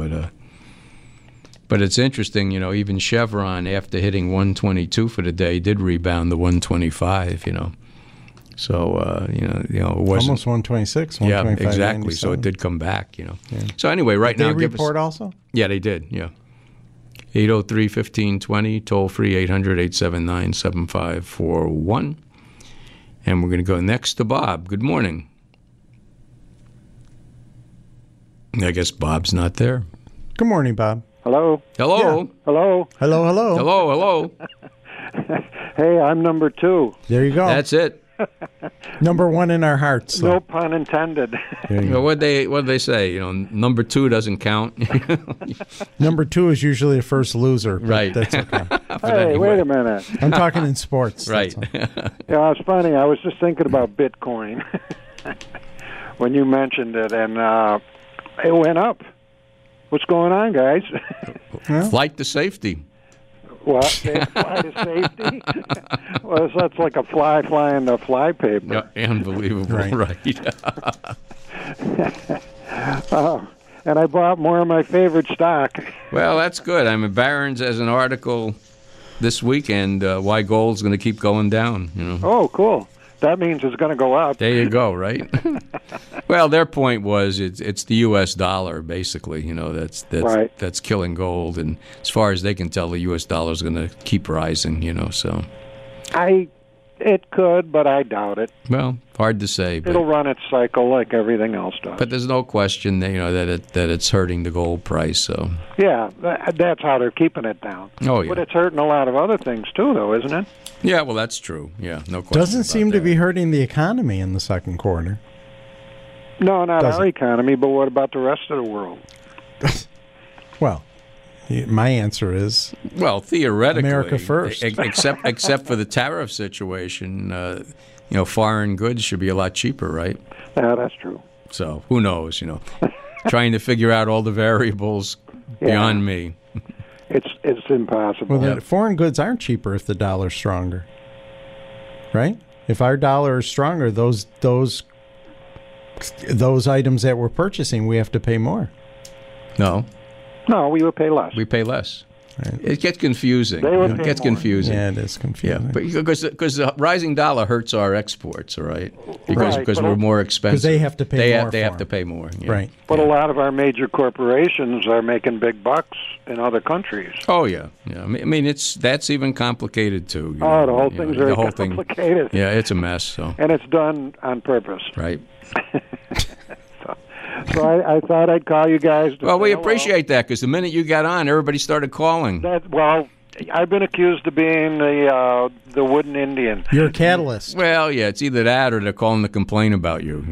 Speaker 2: But it's interesting, even Chevron, after hitting 122 for the day, did rebound to 125, So, it wasn't...
Speaker 3: Almost 126, 125.
Speaker 2: Yeah, exactly. So it did come back, Yeah. So anyway, right now...
Speaker 3: Did they report also?
Speaker 2: Yeah, they did, yeah. 803-1520, toll-free 800-879-7541. And we're going to go next to Bob. Good morning. I guess Bob's not there.
Speaker 3: Good morning, Bob.
Speaker 5: Hello.
Speaker 2: Hello.
Speaker 5: Yeah. Hello.
Speaker 3: Hello, hello.
Speaker 2: Hello.
Speaker 5: Hey, I'm number 2.
Speaker 3: There you go.
Speaker 2: That's it.
Speaker 3: Number 1 in our hearts.
Speaker 5: No pun intended.
Speaker 2: What they say? Number 2 doesn't count.
Speaker 3: Number 2 is usually the first loser.
Speaker 2: Right.
Speaker 3: That's okay.
Speaker 5: Hey,
Speaker 2: anyway.
Speaker 5: wait a minute.
Speaker 3: I'm talking in sports.
Speaker 2: Right.
Speaker 5: Yeah, it's funny. I was just thinking about Bitcoin when you mentioned it, and it went up. What's going on, guys?
Speaker 2: Flight to safety.
Speaker 5: What? Fly to safety? Well, that's like a fly flying the fly paper.
Speaker 2: Yeah, unbelievable. Right.
Speaker 5: And I bought more of my favorite stock.
Speaker 2: Well, that's good. Barron's has an article this weekend why gold's going to keep going down.
Speaker 5: Oh, cool. That means it's going to go up.
Speaker 2: There you go, right? Well, their point was it's the U.S. dollar, basically, that's
Speaker 5: right.
Speaker 2: That's killing gold. And as far as they can tell, the U.S. dollar is going to keep rising, so.
Speaker 5: It could, but I doubt it.
Speaker 2: Well, hard to say. But
Speaker 5: it'll run its cycle like everything else does.
Speaker 2: But there's no question that it's hurting the gold price. So
Speaker 5: yeah, that's how they're keeping it down.
Speaker 2: Oh yeah,
Speaker 5: but it's hurting a lot of other things too, though, isn't it?
Speaker 2: Yeah, well, that's true. Yeah, no question.
Speaker 3: Doesn't seem to be hurting the economy in the second quarter.
Speaker 5: No, not our economy, but what about the rest of the world?
Speaker 3: Well, my answer is
Speaker 2: theoretically,
Speaker 3: America first.
Speaker 2: except for the tariff situation, foreign goods should be a lot cheaper, right?
Speaker 5: Yeah, that's true.
Speaker 2: So who knows? Trying to figure out all the variables beyond me.
Speaker 5: It's impossible.
Speaker 3: Well, foreign goods aren't cheaper if the dollar's stronger, right? If our dollar is stronger, those items that we're purchasing, we have to pay more.
Speaker 2: No,
Speaker 5: we would pay less.
Speaker 2: We pay less.
Speaker 3: Right.
Speaker 2: It gets confusing.
Speaker 5: It
Speaker 2: gets confusing.
Speaker 3: Yeah, it is confusing.
Speaker 2: Yeah, because the rising dollar hurts our exports, all right? Because we're more expensive.
Speaker 3: Because they have to pay more.
Speaker 2: They have to pay more. Yeah.
Speaker 3: Right.
Speaker 5: But a lot of our major corporations are making big bucks in other countries.
Speaker 2: Oh yeah. I mean that's even complicated too.
Speaker 5: The whole thing's very complicated.
Speaker 2: Yeah, it's a mess. So.
Speaker 5: And it's done on purpose.
Speaker 2: Right.
Speaker 5: So I thought I'd call you guys.
Speaker 2: Well, we appreciate that because the minute you got on, everybody started calling.
Speaker 5: I've been accused of being the wooden Indian.
Speaker 3: You're a catalyst.
Speaker 2: Well, yeah, it's either that or they're calling to complain about you.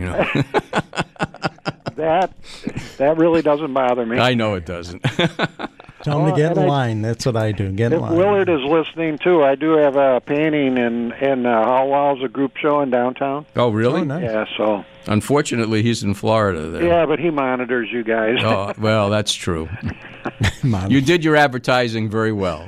Speaker 5: That really doesn't bother me.
Speaker 2: I know it doesn't.
Speaker 3: Tell them to get in line. That's what I do. Get in line.
Speaker 5: If Willard is listening, too, I do have a painting in Hall Walls, a group show in downtown.
Speaker 2: Oh, really?
Speaker 3: Oh, nice.
Speaker 5: Yeah, so.
Speaker 2: Unfortunately, he's in Florida there.
Speaker 5: Yeah, but he monitors you guys.
Speaker 2: Oh, well, that's true. You did your advertising very well.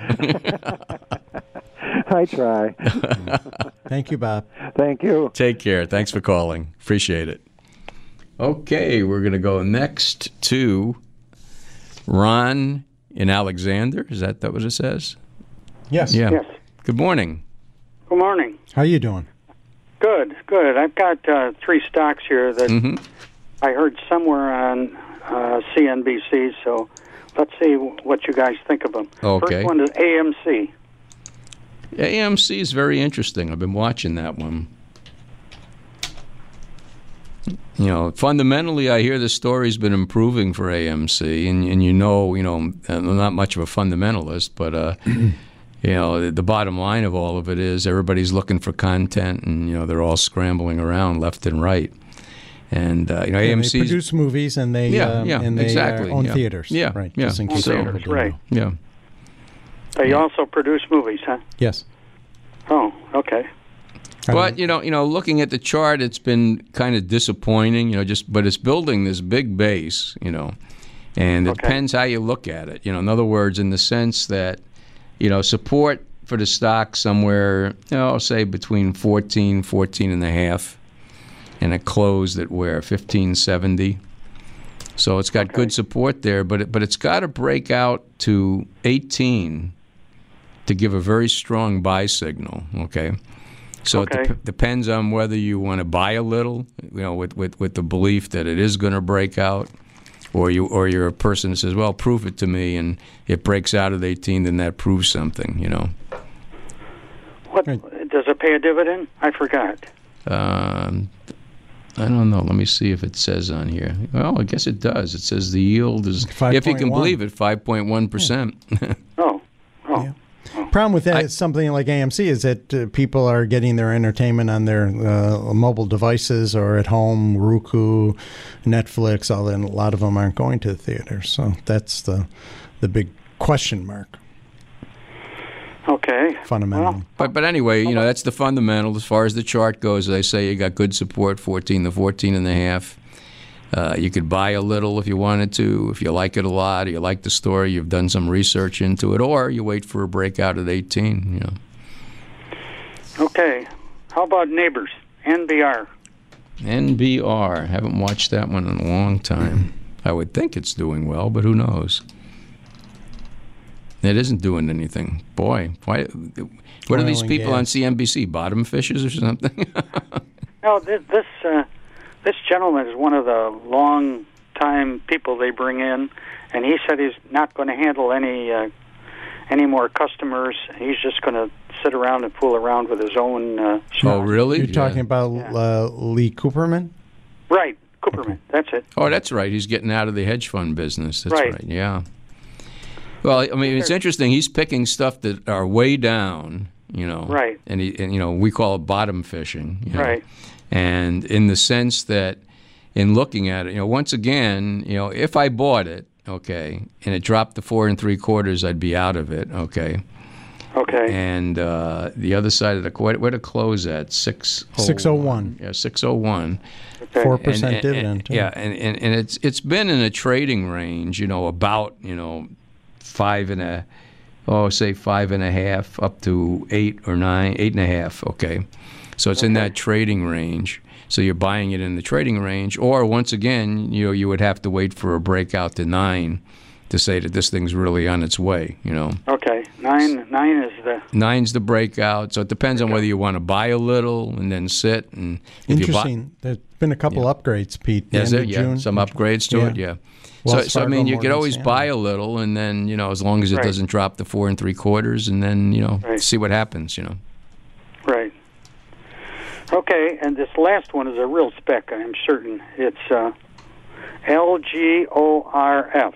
Speaker 5: I try.
Speaker 3: Thank you, Bob.
Speaker 5: Thank you.
Speaker 2: Take care. Thanks for calling. Appreciate it. Okay, we're going to go next to Ron in Alexander. Is that what it says?
Speaker 3: Yes.
Speaker 2: Yeah.
Speaker 6: Yes.
Speaker 2: Good morning.
Speaker 6: Good morning.
Speaker 3: How you doing?
Speaker 6: Good. I've got 3 stocks here that I heard somewhere on CNBC, so let's see what you guys think of them.
Speaker 2: Okay.
Speaker 6: First one is AMC.
Speaker 2: AMC is very interesting. I've been watching that one. Fundamentally, I hear the story's been improving for AMC, and I'm not much of a fundamentalist, but the bottom line of all of it is everybody's looking for content, and they're all scrambling around left and right. And AMC
Speaker 3: they produce movies, and they
Speaker 2: exactly.
Speaker 3: own theaters.
Speaker 2: Yeah,
Speaker 3: right.
Speaker 2: Yeah.
Speaker 3: Just in case
Speaker 6: theaters, right?
Speaker 2: Yeah.
Speaker 6: They also produce movies, huh?
Speaker 3: Yes.
Speaker 6: Oh, okay.
Speaker 2: But looking at the chart, it's been kind of disappointing. But it's building this big base. And it depends how you look at it. In other words, in the sense that support for the stock somewhere, say between 14 and a half. and it closed at where 1570. So it's got good support there, but it's got to break out to 18 to give a very strong buy signal. Okay. So it depends on whether you want to buy a little, with the belief that it is going to break out, or you're a person that says, well, prove it to me, and it breaks out at 18, then that proves something,
Speaker 6: What does it pay a dividend? I forgot.
Speaker 2: I don't know. Let me see if it says on here. Well, I guess it does. It says the yield is,
Speaker 3: 5.
Speaker 2: if you can believe it, 5.1%.
Speaker 6: Oh.
Speaker 3: Yeah. Problem with that is something like AMC is that people are getting their entertainment on their mobile devices or at home, Roku, Netflix. A lot of them aren't going to the theater, so that's the big question mark.
Speaker 6: Okay.
Speaker 3: Fundamentally.
Speaker 2: Well, but anyway, that's the fundamental. As far as the chart goes, as I say, you got good support, 14 to 14.5. You could buy a little if you wanted to, if you like it a lot, or you like the story, you've done some research into it, or you wait for a breakout at 18.
Speaker 6: Okay. How about Neighbors, NBR?
Speaker 2: NBR. Haven't watched that one in a long time. I would think it's doing well, but who knows? It isn't doing anything. Boy, why? What are these people on CNBC? Bottom fishes or something?
Speaker 6: No, this gentleman is one of the long-time people they bring in, and he said he's not going to handle any more customers. He's just going to sit around and fool around with his own.
Speaker 2: Oh, really?
Speaker 3: You're talking about Lee Cooperman?
Speaker 6: Right, Cooperman. That's it.
Speaker 2: Oh, that's right. He's getting out of the hedge fund business. That's right. Yeah. Well, I mean, it's interesting. He's picking stuff that are way down,
Speaker 6: Right.
Speaker 2: And we call it bottom fishing.
Speaker 6: Right.
Speaker 2: And in the sense that, in looking at it, once again, if I bought it, okay, and it dropped to 4 3/4, I'd be out of it, okay.
Speaker 6: Okay.
Speaker 2: And the other side of the coin, where to close at?
Speaker 3: 601.
Speaker 2: Yeah, 601.
Speaker 3: Okay. 4% dividend.
Speaker 2: Yeah, and it's been in a trading range, about 5.5, say 5.5 up to 8 or 9, 8.5. Okay. So it's in that trading range. So you're buying it in the trading range, or once again, you would have to wait for a breakout to 9 to say that this thing's really on its way.
Speaker 6: Okay, 9 is the
Speaker 2: 9's the breakout. So it depends on whether you want to buy a little and then sit. And
Speaker 3: interesting. There's been a couple upgrades, Pete.
Speaker 2: Is there? Yeah,
Speaker 3: June.
Speaker 2: some upgrades to it. Yeah. So I mean, you could always buy a little, and then as long as it doesn't drop to 4 3/4, and then see what happens.
Speaker 6: Right. Okay, and this last one is a real spec, I'm certain. It's LGORF.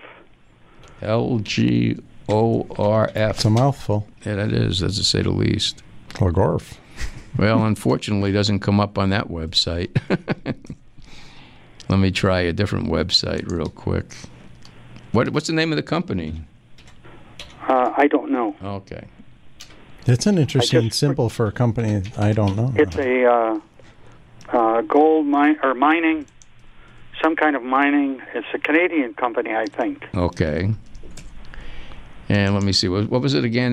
Speaker 2: LGORF.
Speaker 3: It's a mouthful.
Speaker 2: Yeah, that is, to say the least.
Speaker 3: Gorf.
Speaker 2: Well, unfortunately, it doesn't come up on that website. Let me try a different website real quick. What's the name of the company?
Speaker 6: I don't know.
Speaker 2: Okay.
Speaker 3: It's an interesting symbol for a company I don't know.
Speaker 6: It's a gold mine or mining, some kind of mining. It's a Canadian company, I think.
Speaker 2: Okay. And let me see. What was it again?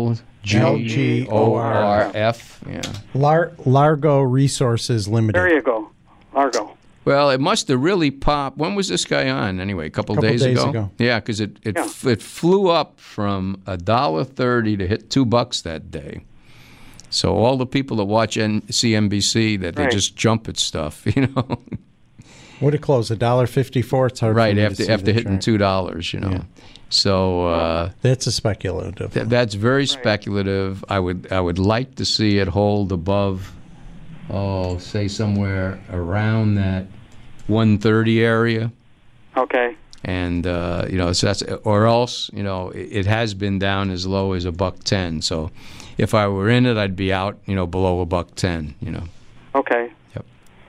Speaker 2: LGORF. Yeah.
Speaker 3: Largo Resources Limited.
Speaker 6: There you go. Largo.
Speaker 2: Well, it must have really popped. When was this guy on? Anyway, a couple days ago. Yeah, because it flew up from $1.30 to hit $2 that day. So all the people that watch CNBC, that they just jump at stuff,
Speaker 3: Would it close $1.54? It's hard.
Speaker 2: Right after hitting $2, Yeah. So
Speaker 3: that's a speculative.
Speaker 2: That's very speculative. I would like to see it hold above. Say somewhere around that 130 area.
Speaker 6: Okay.
Speaker 2: And so that's, or else it has been down as low as $1.10. So if I were in it, I'd be out below $1.10.
Speaker 6: Okay.
Speaker 2: Yep.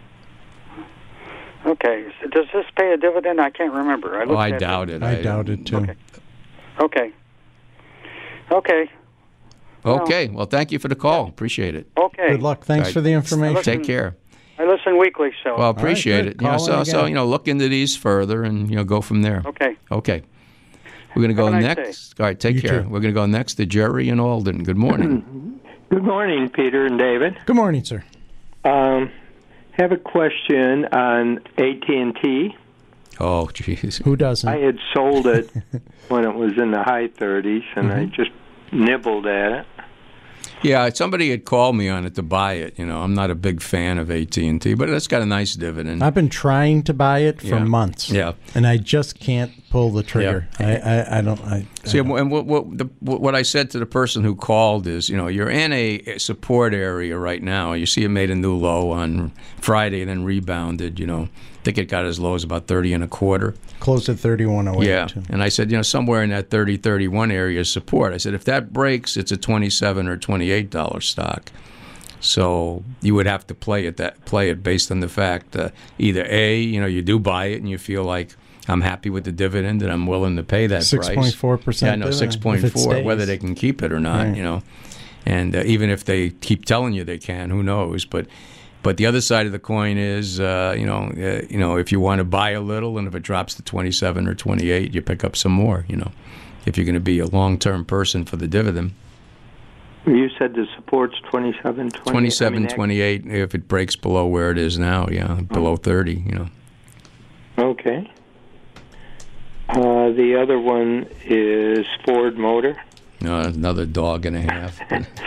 Speaker 6: Okay. So does this pay a dividend? I can't remember.
Speaker 2: I doubt it.
Speaker 3: I doubt it too.
Speaker 6: Okay.
Speaker 2: Okay. Well, thank you for the call. Appreciate it.
Speaker 6: Okay.
Speaker 3: Good luck. Thanks for the information.
Speaker 2: Take care.
Speaker 6: I listen weekly, so.
Speaker 2: Well, appreciate it. So look into these further and go from there.
Speaker 6: Okay.
Speaker 2: We're going to go next.
Speaker 6: Day.
Speaker 2: All right, take care. We're going to go next to Jerry in Alden. Good morning.
Speaker 7: Good morning, Peter and David.
Speaker 3: Good morning, sir.
Speaker 7: have a question on AT&T.
Speaker 2: Oh, jeez.
Speaker 3: Who doesn't?
Speaker 7: I had sold it when it was in the high 30s, and I just nibbled at it.
Speaker 2: Yeah, somebody had called me on it to buy it. I'm not a big fan of AT&T, but it's got a nice dividend.
Speaker 3: I've been trying to buy it for months.
Speaker 2: Yeah,
Speaker 3: and I just can't pull the trigger. Yeah. I don't.
Speaker 2: See, and what I said to the person who called is, you're in a support area right now. You see it made a new low on Friday, and then rebounded. I think it got as low as about 30 and a quarter.
Speaker 3: Closed at 31.08.
Speaker 2: Yeah, and I said, somewhere in that 30, 31 area is support. I said, if that breaks, it's a $27 or $28 stock. So you would have to play it based on the fact either A, you do buy it and you feel like I'm happy with the dividend and I'm willing to pay that
Speaker 3: 6.4%.
Speaker 2: Yeah, no, 6.4. Whether they can keep it or not,
Speaker 3: right.
Speaker 2: And even if they keep telling you they can, who knows? But the other side of the coin is, if you want to buy a little, and if it drops to 27 or 28, you pick up some more. If you're going to be a long-term person for the dividend.
Speaker 7: You said the support's 27, 28.
Speaker 2: 27, 28. If it breaks below where it is now, below 30.
Speaker 7: Okay. The other one is Ford Motor.
Speaker 2: No, another dog and a half.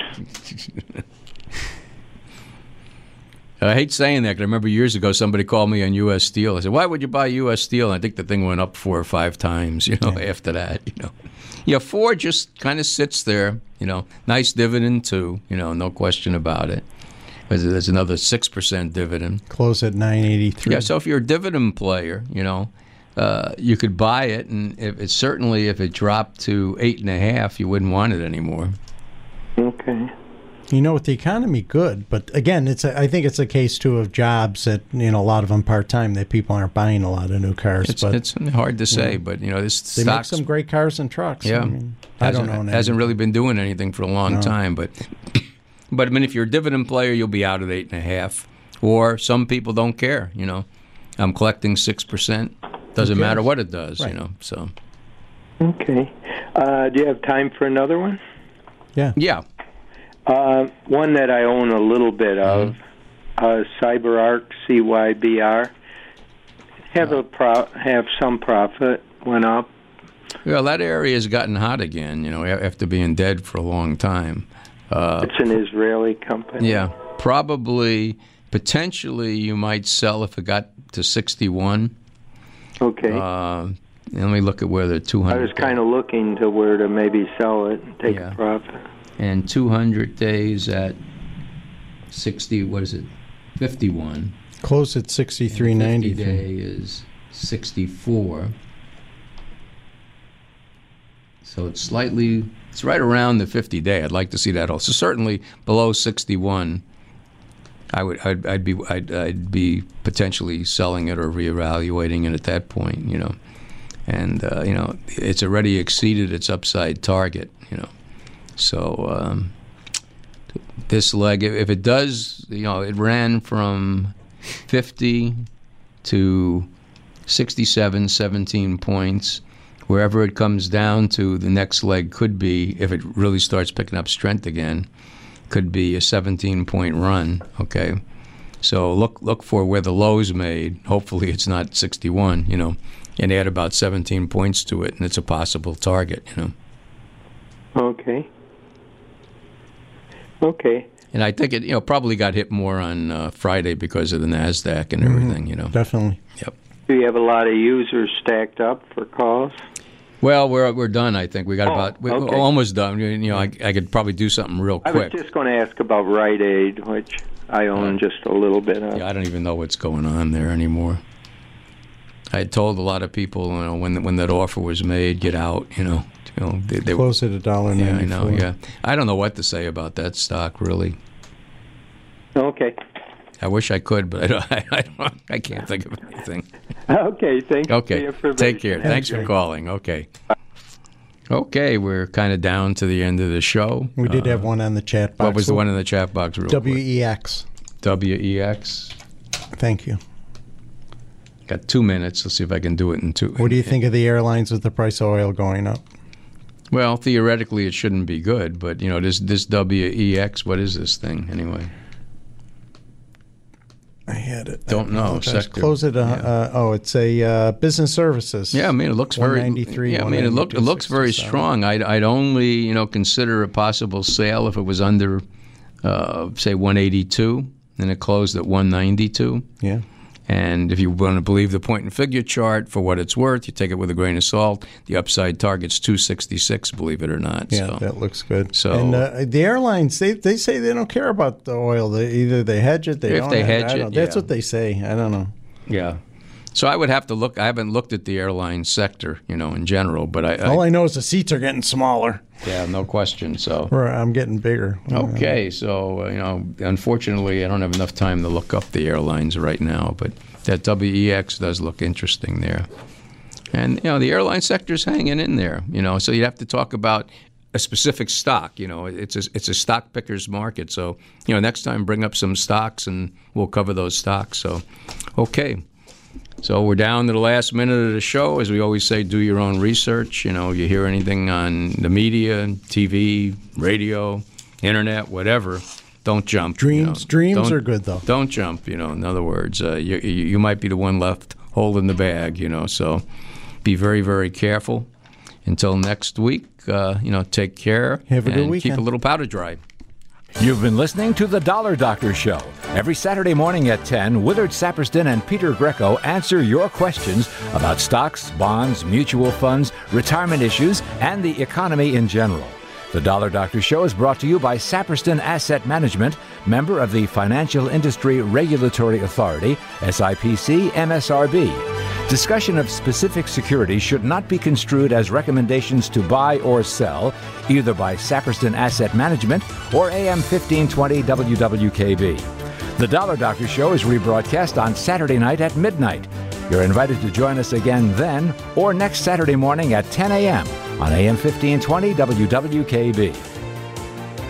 Speaker 2: I hate saying that because I remember years ago somebody called me on U.S. Steel. I said, "Why would you buy U.S. Steel?" And I think the thing went up 4 or 5 times. After that. Yeah, Ford just kind of sits there. Nice dividend too. No question about it. There's another 6% dividend.
Speaker 3: Close at 9.83.
Speaker 2: Yeah, so if you're a dividend player, you could buy it, and if it dropped to 8.5, you wouldn't want it anymore.
Speaker 7: Okay.
Speaker 3: With the economy good, but again, I think it's a case too of jobs that a lot of them part-time, that people aren't buying a lot of new cars.
Speaker 2: It's hard to say, but this
Speaker 3: they make some great cars and trucks.
Speaker 2: Yeah,
Speaker 3: I don't know.
Speaker 2: Hasn't really been doing anything for a long time, but if you're a dividend player, you'll be out at 8.5. Or some people don't care. I'm collecting 6%. Doesn't matter what it does.
Speaker 3: Right.
Speaker 2: So.
Speaker 7: Okay. Do you have time for another one?
Speaker 3: Yeah.
Speaker 2: Yeah.
Speaker 7: One that I own a little bit of, CyberArk, CYBR, have some profit, went up.
Speaker 2: Well, that area has gotten hot again, after being dead for a long time.
Speaker 7: It's an Israeli company.
Speaker 2: Yeah, potentially you might sell if it got to 61.
Speaker 7: Okay.
Speaker 2: Let me look at where the 200.
Speaker 7: I was kind of looking to where to maybe sell it and take a profit.
Speaker 2: And 200 days at 60, 51.
Speaker 3: Close at 63.90.
Speaker 2: 50 day is 64. So it's right around the 50 day. I'd like to see that also. Certainly below 61, I'd be potentially selling it or reevaluating it at that point, And it's already exceeded its upside target, So this leg, if it does, it ran from 50 to 67, 17 points. Wherever it comes down to, the next leg could be, if it really starts picking up strength again, could be a 17-point run. Okay, so look for where the low's made. Hopefully, it's not 61. And add about 17 points to it, and it's a possible target.
Speaker 7: Okay. Okay.
Speaker 2: And I think it, probably got hit more on Friday because of the NASDAQ and everything.
Speaker 3: Definitely.
Speaker 2: Yep.
Speaker 7: Do you have a lot of users stacked up for calls?
Speaker 2: Well, we're done. I think we got we're almost done. I could probably do something real quick.
Speaker 7: I was just going to ask about Rite Aid, which I own just a little bit of.
Speaker 2: Yeah, I don't even know what's going on there anymore. I had told a lot of people, when that offer was made, get out. They
Speaker 3: close at $1.94.
Speaker 2: Yeah, I know. Yeah, I don't know what to say about that stock, really.
Speaker 7: Okay.
Speaker 2: I wish I could, but I can't think of anything.
Speaker 7: Okay, thanks.
Speaker 2: Okay, take care. Thanks for calling. Okay. Okay, we're kind of down to the end of the show.
Speaker 3: We did have one on the chat box.
Speaker 2: What was the one in the chat box?
Speaker 3: WEX.
Speaker 2: WEX.
Speaker 3: Thank you.
Speaker 2: Got 2 minutes. Let's see if I can do it in 2.
Speaker 3: What do you think of the airlines with the price of oil going up?
Speaker 2: Well, theoretically, it shouldn't be good, but this WEX, what is this thing anyway?
Speaker 3: I had it.
Speaker 2: Don't know. Sector.
Speaker 3: Close it. It's a business services.
Speaker 2: Yeah, I mean, it looks very. Yeah, I mean, it looks very strong. I'd only consider a possible sale if it was under, say, 182, and it closed at 192.
Speaker 3: Yeah.
Speaker 2: And if you want to believe the point and figure chart for what it's worth, you take it with a grain of salt. The upside target's 266, believe it or not.
Speaker 3: Yeah,
Speaker 2: so.
Speaker 3: That looks good.
Speaker 2: So,
Speaker 3: and the airlines, they say they don't care about the oil. Either they hedge it,
Speaker 2: if they hedge it.
Speaker 3: That's what they say. I don't know.
Speaker 2: Yeah. So I would have to look. I haven't looked at the airline sector, in general. But
Speaker 3: all I know is the seats are getting smaller.
Speaker 2: Yeah, no question. So
Speaker 3: I'm getting bigger.
Speaker 2: Okay, so unfortunately, I don't have enough time to look up the airlines right now. But that WEX does look interesting there, and the airline sector's hanging in there. So you have to talk about a specific stock. It's a stock picker's market. So next time bring up some stocks and we'll cover those stocks. So okay. So we're down to the last minute of the show. As we always say, do your own research. You hear anything on the media, TV, radio, internet, whatever, don't jump.
Speaker 3: Dreams are good, though.
Speaker 2: Don't jump, In other words, you might be the one left holding the bag, So be very, very careful. Until next week, take care.
Speaker 3: Have a good weekend.
Speaker 2: Keep a little powder dry.
Speaker 1: You've been listening to The Dollar Doctor Show. Every Saturday morning at 10, Willard Saperston and Peter Greco answer your questions about stocks, bonds, mutual funds, retirement issues, and the economy in general. The Dollar Doctor Show is brought to you by Saperston Asset Management, member of the Financial Industry Regulatory Authority, SIPC MSRB. Discussion of specific securities should not be construed as recommendations to buy or sell, either by Saperston Asset Management or AM 1520 WWKB. The Dollar Doctor Show is rebroadcast on Saturday night at midnight. You're invited to join us again then or next Saturday morning at 10 a.m. on AM 1520 WWKB.